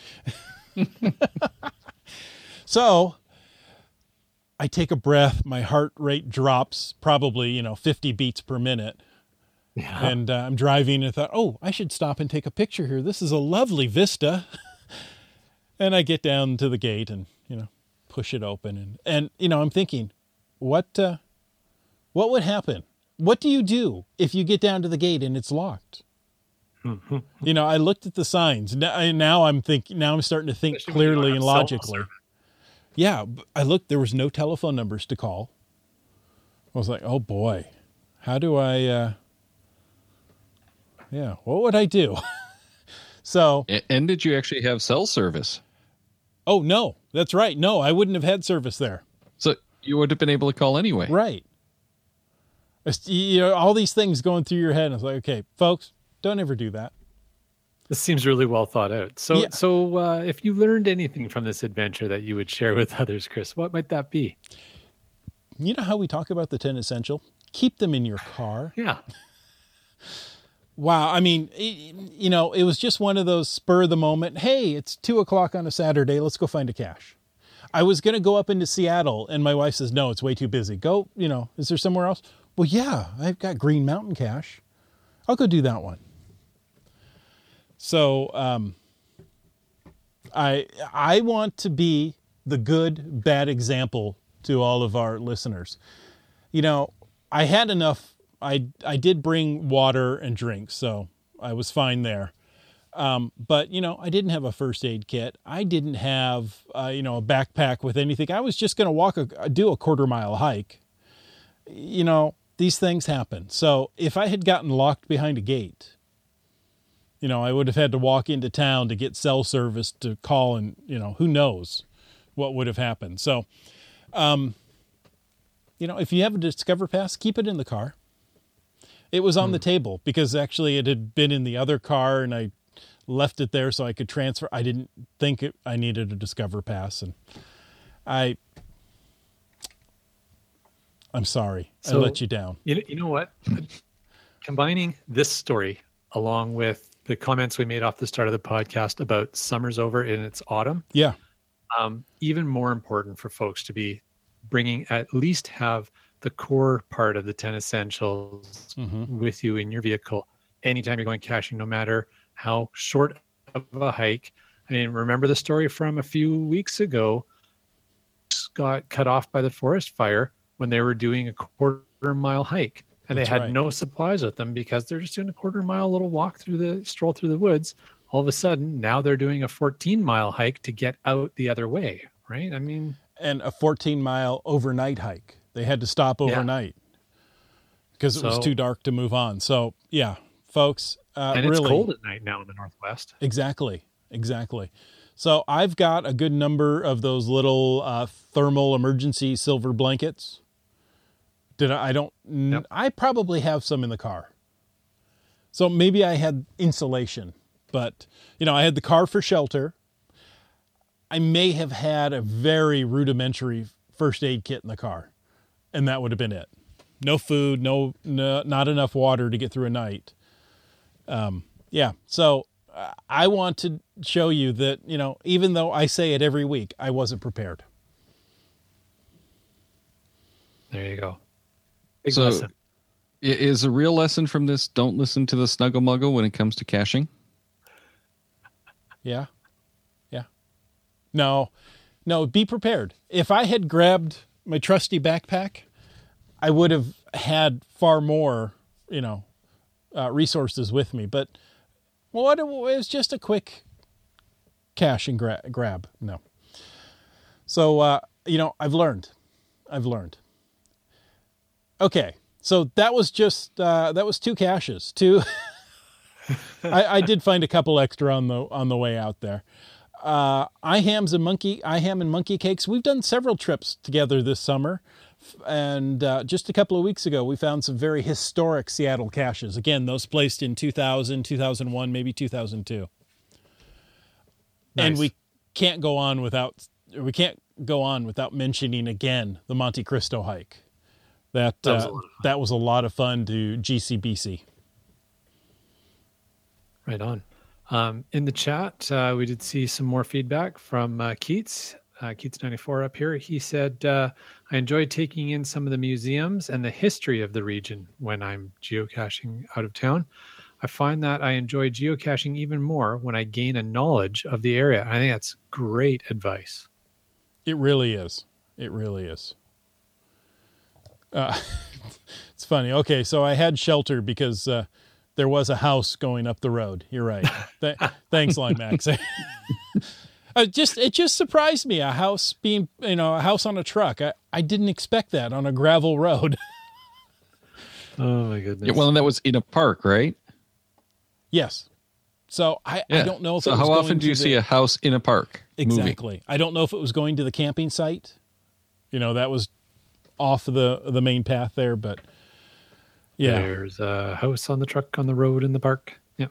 So I take a breath. My heart rate drops probably, 50 beats per minute. Yeah. And I'm driving and I thought, oh, I should stop and take a picture here. This is a lovely vista. And I get down to the gate and, push it open. And I'm thinking, what would happen? What do you do if you get down to the gate and it's locked? I looked at the signs. Now I'm starting to think clearly and logically. Yeah. I looked, there was no telephone numbers to call. I was like, oh boy, how do I, what would I do? So. And did you actually have cell service? Oh, no, that's right. No, I wouldn't have had service there. So you would have been able to call anyway. Right. All these things going through your head. And I was like, okay, folks, don't ever do that. This seems really well thought out. So if you learned anything from this adventure that you would share with others, Chris, what might that be? You know how we talk about the 10 essential? keep them in your car. Yeah. Wow. I mean, it was just one of those spur of the moment. Hey, it's 2:00 on a Saturday. Let's go find a cache. I was going to go up into Seattle and my wife says, no, it's way too busy. Go, is there somewhere else? Well, yeah, I've got Green Mountain Cache. I'll go do that one. So, I want to be the good, bad example to all of our listeners. I had enough. I did bring water and drinks, so I was fine there. But, I didn't have a first aid kit. I didn't have, a backpack with anything. I was just going to do a 1/4 mile hike. These things happen. So if I had gotten locked behind a gate, I would have had to walk into town to get cell service to call and, who knows what would have happened. So, if you have a Discover Pass, keep it in the car. It was on the table because actually it had been in the other car and I left it there so I could transfer. I didn't think I needed a Discover Pass, and I'm sorry. So, I let you down. You know what? Combining this story along with the comments we made off the start of the podcast about summer's over and it's autumn. Yeah. Even more important for folks to be bringing, at least have the core part of the 10 essentials with you in your vehicle anytime you're going caching, no matter how short of a hike. I mean, remember the story from a few weeks ago, got cut off by the forest fire when they were doing a 1/4 mile hike, and they had no supplies with them because they're just doing a 1/4 mile little stroll through the woods. All of a sudden, now they're doing a 14-mile hike to get out the other way, right? I mean, and a 14-mile overnight hike. They had to stop overnight because it was too dark to move on. So yeah, folks, and it's cold at night now in the Northwest. Exactly. So I've got a good number of those little thermal emergency silver blankets. I probably have some in the car. So maybe I had insulation, but I had the car for shelter. I may have had a very rudimentary first aid kit in the car, and that would have been it. No food, no not enough water to get through a night. So I want to show you that, even though I say it every week, I wasn't prepared. There you go. Big lesson. Is a real lesson from this, don't listen to the snuggle muggle when it comes to caching? Yeah. No, be prepared. If I had grabbed my trusty backpack, I would have had far more, resources with me. But it was just a quick cache and grab. No. So, I've learned. Okay. So that was just, that was 2 caches. I did find a couple extra on the way out there. Iham and Monkey Cakes. We've done several trips together this summer. And just a couple of weeks ago, we found some very historic Seattle caches. Again, those placed in 2000, 2001, maybe 2002. Nice. And we can't go on without mentioning again the Monte Cristo hike. That was a lot of fun to GCBC. Right on. In the chat, we did see some more feedback from Keats. Keats94 up here. He said, I enjoy taking in some of the museums and the history of the region when I'm geocaching out of town. I find that I enjoy geocaching even more when I gain a knowledge of the area. I think that's great advice. It really is. It's funny. Okay, so I had shelter because there was a house going up the road. You're right. Thanks, Limax. It just surprised me, a house being, a house on a truck. I didn't expect that on a gravel road. Oh my goodness. Yeah, well, and that was in a park, right? Yes. So I don't know if so how often do you see a house in a park? Exactly. Moving? I don't know if it was going to the camping site. That was off the main path there, but yeah. There's a house on the truck on the road in the park. Yeah.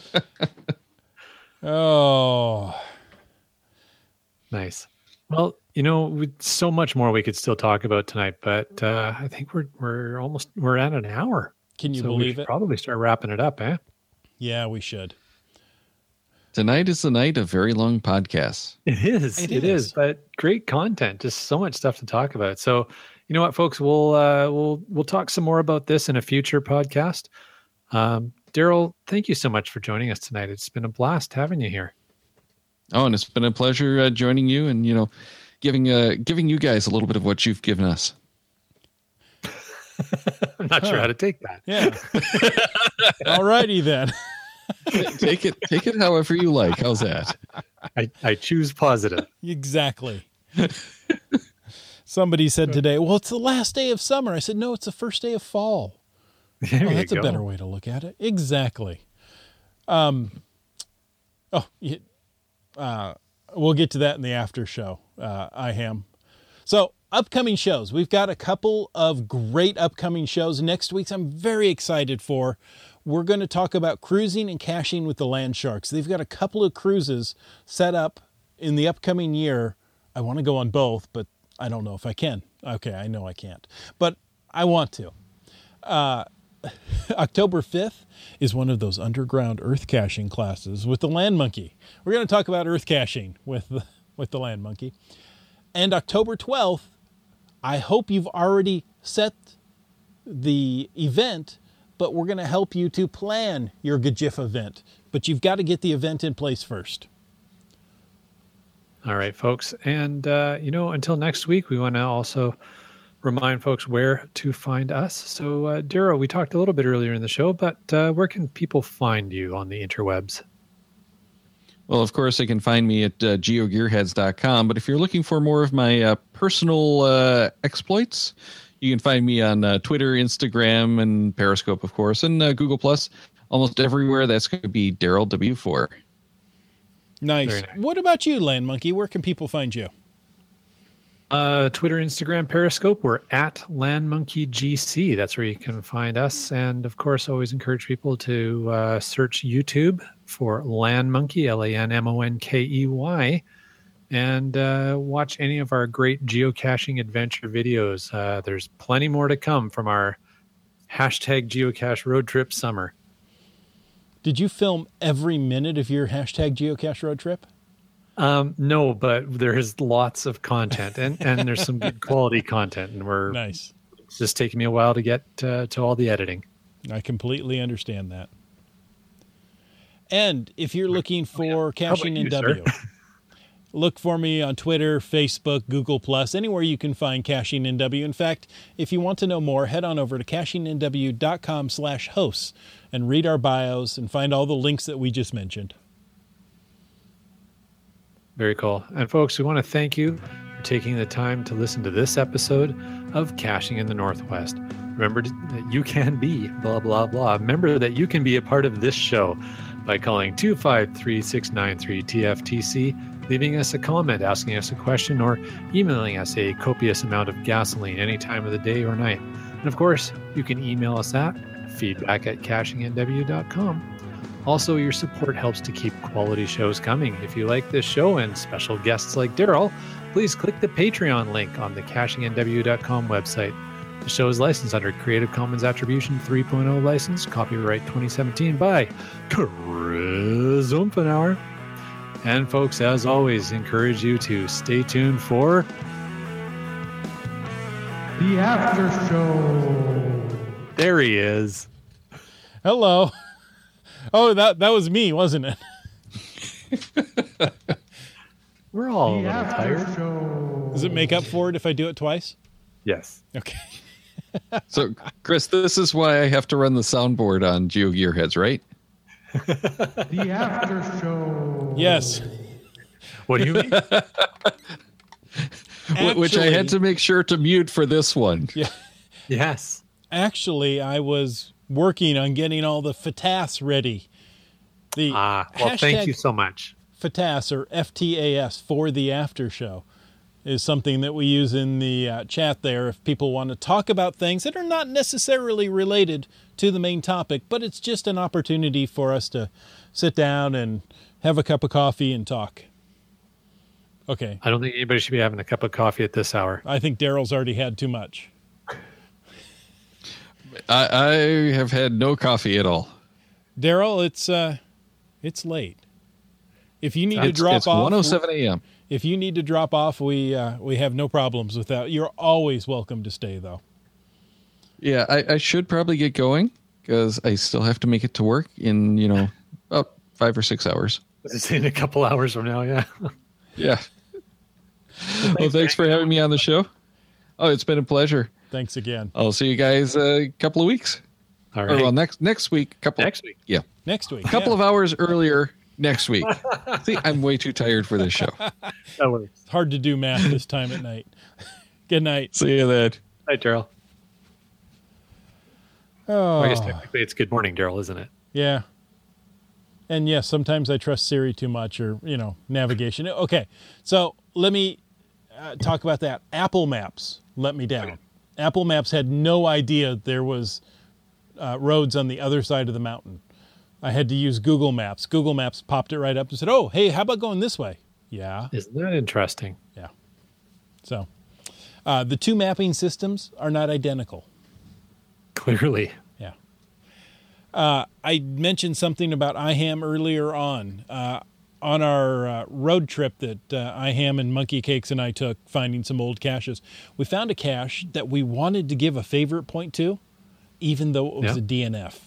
Oh. Nice. Well, with so much more we could still talk about tonight, but I think we're at an hour. Can you so believe we should it? Probably start wrapping it up, eh? Yeah, we should. Tonight is the night of very long podcasts. It is, but great content. Just so much stuff to talk about. So, you know what, folks, we'll talk some more about this in a future podcast. Daryl, thank you so much for joining us tonight. It's been a blast having you here. Oh, and it's been a pleasure joining you, and giving you guys a little bit of what you've given us. I'm not sure how to take that. Yeah. All righty then. Take it however you like. How's that? I choose positive. Exactly. Somebody said today, well, it's the last day of summer. I said, no, it's the first day of fall. That's a better way to look at it. Exactly. We'll get to that in the after show. So upcoming shows. We've got a couple of great upcoming shows next week. I'm very excited for. We're going to talk about cruising and caching with the Land Sharks. They've got a couple of cruises set up in the upcoming year. I want to go on both, but I don't know if I can. Okay, I know I can't, but I want to. October 5th is one of those underground earth caching classes with the Land Monkey. We're going to talk about earth caching with the Land Monkey. And October 12th, I hope you've already set the event, but we're going to help you to plan your GJIF event. But you've got to get the event in place first. All right, folks. And, until next week, we want to also remind folks where to find us. So, Daryl, we talked a little bit earlier in the show, but where can people find you on the interwebs? Well, of course, they can find me at geogearheads.com. But if you're looking for more of my personal exploits, you can find me on Twitter, Instagram, and Periscope, of course, and Google+. Almost everywhere, that's going to be Daryl W4. Nice. What about you, Land Monkey? Where can people find you? Twitter, Instagram, Periscope. We're at LandMonkeyGC. That's where you can find us. And, of course, always encourage people to search YouTube for Land Monkey, LANMONKEY, and watch any of our great geocaching adventure videos. There's plenty more to come from our #geocache road trip summer. Did you film every minute of your #geocache road trip? No, but there's lots of content and there's some good quality content, and nice. It's just taking me a while to get to all the editing. I completely understand that. And if you're looking for Caching NW, look for me on Twitter, Facebook, Google+, anywhere you can find Caching NW. In fact, if you want to know more, head on over to cachingnw.com/hosts and read our bios and find all the links that we just mentioned. Very cool. And folks, we want to thank you for taking the time to listen to this episode of Caching in the Northwest. Remember that you can be blah, blah, blah. Remember that you can be a part of this show by calling 253-693-TFTC, leaving us a comment, asking us a question, or emailing us a copious amount of gasoline any time of the day or night. And of course, you can email us at feedback@cachingnw.com. Also, your support helps to keep quality shows coming. If you like this show and special guests like Daryl, please click the Patreon link on the cachingnw.com website. The show is licensed under Creative Commons Attribution 3.0 license, copyright 2017 by Chris Umfenauer. And folks, as always, encourage you to stay tuned for the after show. There he is. Hello. Oh, that was me, wasn't it? We're all a little tired. Does it make up for it if I do it twice? Yes. Okay. So, Chris, this is why I have to run the soundboard on GeoGearheads, right? The after show. Yes. What do you mean? Which I had to make sure to mute for this one. Yeah. Yes. Actually, I was working on getting all the FTAS ready. Well, thank you so much. FTAS, or FTAS, for the after show, is something that we use in the chat there if people want to talk about things that are not necessarily related to the main topic, but it's just an opportunity for us to sit down and have a cup of coffee and talk. Okay. I don't think anybody should be having a cup of coffee at this hour. I think Daryl's already had too much. I have had no coffee at all. Daryl, it's late. If you need to drop it's off, 1:07 a.m. If you need to drop off, we have no problems with that. You're always welcome to stay, though. Yeah, I should probably get going because I still have to make it to work in, about 5 or 6 hours. It's in a couple hours from now, yeah. Yeah. Well, thanks for having me on the show. Oh, it's been a pleasure. Thanks again. I'll see you guys a couple of weeks. All right. Or, well, next week. Next week. Yeah. Next week. A couple of hours earlier next week. See, I'm way too tired for this show. That works. It's hard to do math this time at night. Good night. See you then. Hi, Daryl. Oh, I guess technically it's good morning, Daryl, isn't it? yeah. And yes, sometimes I trust Siri too much or, navigation. Okay, so let me talk about that. Apple Maps let me down. Apple Maps had no idea there was roads on the other side of the mountain. I had to use Google Maps. Google Maps popped it right up and said, oh, hey, how about going this way? Yeah. Isn't that interesting? Yeah. So the two mapping systems are not identical. Clearly. Yeah. I mentioned something about IHAM earlier on our road trip that IHAM and Monkey Cakes and I took finding some old caches. We found a cache that we wanted to give a favorite point to, even though it was a DNF.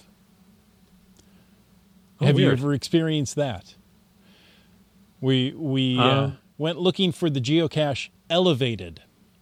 Have you ever experienced that? We went looking for the geocache Elevated.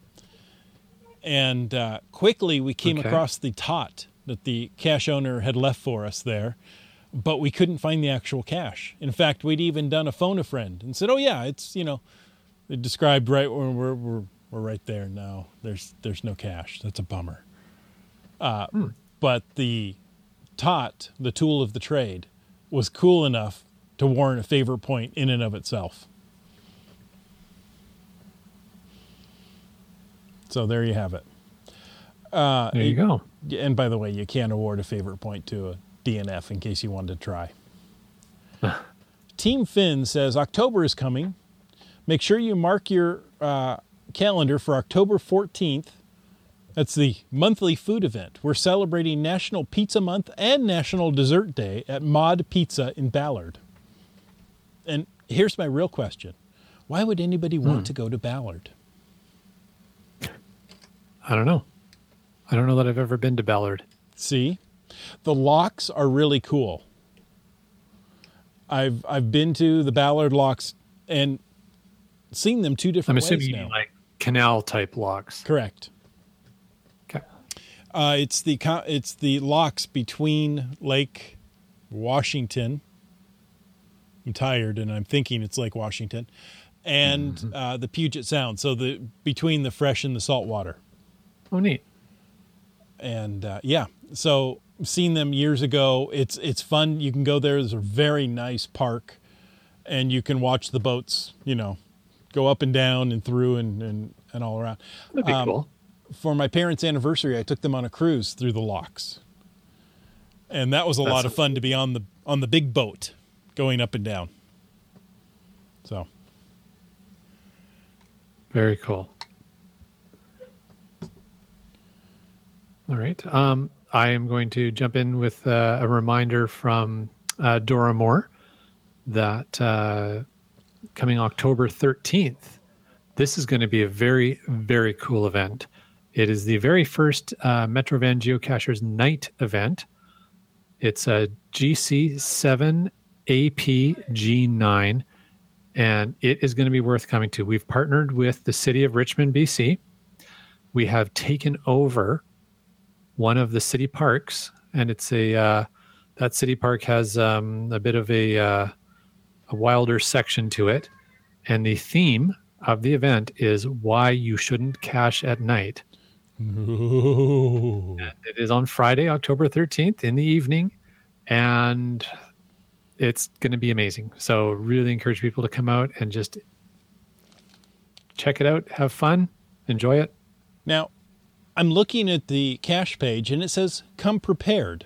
And quickly we came across the tot that the cache owner had left for us there, but we couldn't find the actual cache. In fact, we'd even done a phone a friend and said, oh yeah, it's, it described right where we're right there. No, there's no cache. That's a bummer. But the tot, the tool of the trade, was cool enough to warrant a favorite point in and of itself. So there you have it. There you go. And by the way, you can't award a favorite point to a DNF in case you wanted to try. Team Finn says, October is coming. Make sure you mark your calendar for October 14th. That's the monthly food event. We're celebrating National Pizza Month and National Dessert Day at Mod Pizza in Ballard. And here's my real question. Why would anybody want to go to Ballard? I don't know. I don't know that I've ever been to Ballard. See? The locks are really cool. I've been to the Ballard locks and seen them two different ways now. I'm assuming you mean like canal type locks. Correct. Okay. It's the locks between Lake Washington. I'm tired and I'm thinking it's Lake Washington, and the Puget Sound. So between the fresh and the salt water. Oh, neat. And so seen them years ago. It's fun. You can go there. There's a very nice park, and you can watch the boats, go up and down and through and all around. That'd be cool. For my parents' anniversary, I took them on a cruise through the locks, and that was a lot of fun to be on the big boat, going up and down. So very cool. All right. I am going to jump in with a reminder from Dora Moore that coming October 13th, this is going to be a very, very cool event. It is the very first Metrovan Geocachers Night event. It's a GC7 APG9, and it is going to be worth coming to. We've partnered with the city of Richmond, BC. We have taken over one of the city parks, and it's that city park has a bit of a wilder section to it, and the theme of the event is why you shouldn't cache at night. Ooh. And it is on Friday, October 13th in the evening, and it's going to be amazing. So really encourage people to come out and just check it out, have fun, enjoy it. Now, I'm looking at the cache page, and it says, come prepared.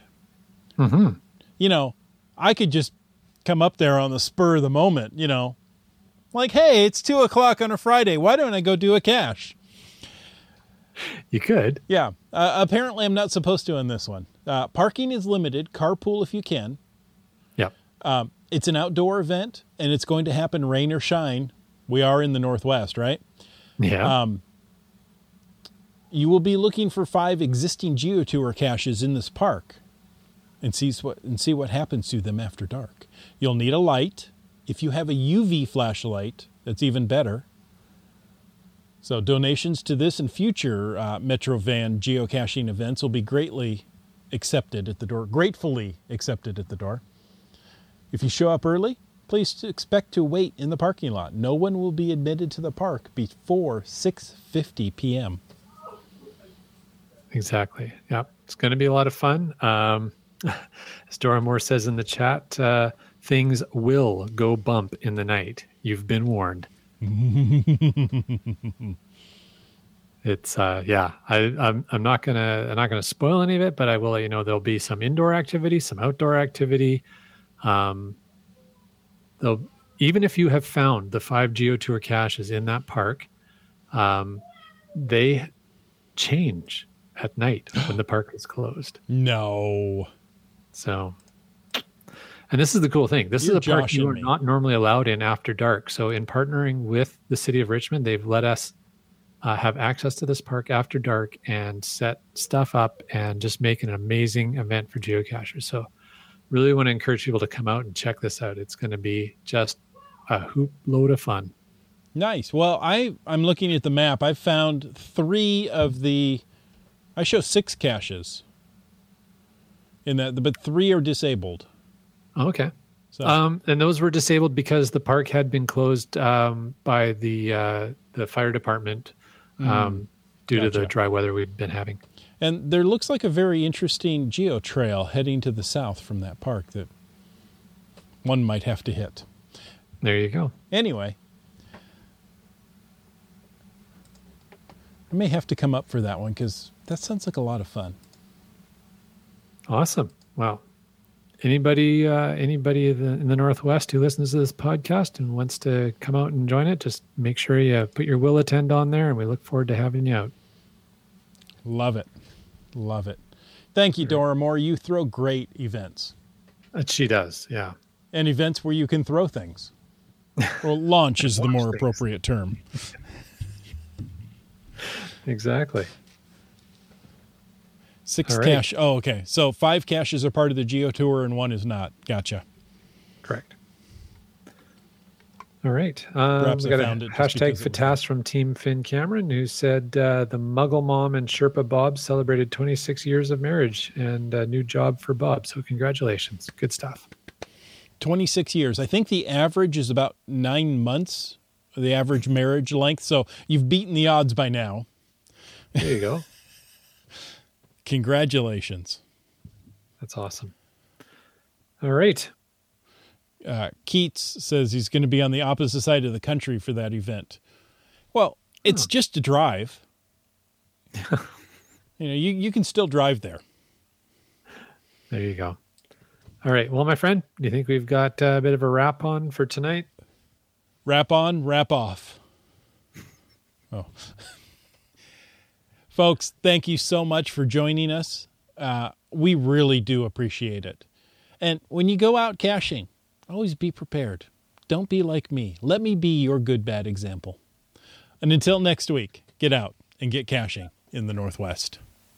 Mm-hmm. I could just come up there on the spur of the moment, Like, hey, it's 2:00 on a Friday. Why don't I go do a cache? You could. Yeah. Apparently, I'm not supposed to on this one. Parking is limited. Carpool if you can. Yep. It's an outdoor event, and it's going to happen rain or shine. We are in the Northwest, right? Yeah. You will be looking for 5 existing GeoTour caches in this park and see what happens to them after dark. You'll need a light. If you have a UV flashlight, that's even better. So donations to this and future Metrovan geocaching events will be gratefully accepted at the door. If you show up early, please expect to wait in the parking lot. No one will be admitted to the park before 6:50 p.m. Exactly. Yep. It's going to be a lot of fun. As Dora Moore says in the chat, things will go bump in the night. You've been warned. It's I'm not gonna spoil any of it, but I will let you know there'll be some indoor activity, some outdoor activity. Even if you have found the 5 GeoTour caches in that park, they change at night when the park is closed. No. So, and this is the cool thing. This is a park you are not normally allowed in after dark. So in partnering with the city of Richmond, they've let us have access to this park after dark and set stuff up and just make an amazing event for geocachers. So really want to encourage people to come out and check this out. It's going to be just a hoop load of fun. Nice. Well, I'm looking at the map. I've found 3 of the... I show 6 caches in that, but 3 are disabled. Okay. So. And those were disabled because the park had been closed by the fire department due to the dry weather we've been having. And there looks like a very interesting geo trail heading to the south from that park that one might have to hit. There you go. Anyway, I may have to come up for that one because that sounds like a lot of fun. Awesome. Wow. Anybody in the Northwest who listens to this podcast and wants to come out and join it, just make sure you put your will attend on there, and we look forward to having you out. Love it. Love it. Thank you, Dora Moore. You throw great events. She does, yeah. And events where you can throw things. Well, launch is the more appropriate term. Exactly. 6 right. cache. Oh, okay. So 5 caches are part of the GeoTour and 1 is not. Gotcha. Correct. All right. We Perhaps I got a found it just hashtag because it was Fatas from Team Finn Cameron, who said the Muggle Mom and Sherpa Bob celebrated 26 years of marriage and a new job for Bob. So congratulations. Good stuff. 26 years. I think the average is about 9 months, the average marriage length. So you've beaten the odds by now. There you go. Congratulations. That's awesome. All right. Keats says he's going to be on the opposite side of the country for that event. Well, it's just a drive. You can still drive there. There you go. All right. Well, my friend, do you think we've got a bit of a wrap on for tonight? Wrap on, wrap off. Oh. Folks, thank you so much for joining us. We really do appreciate it. And when you go out caching, always be prepared. Don't be like me. Let me be your good, bad example. And until next week, get out and get caching in the Northwest.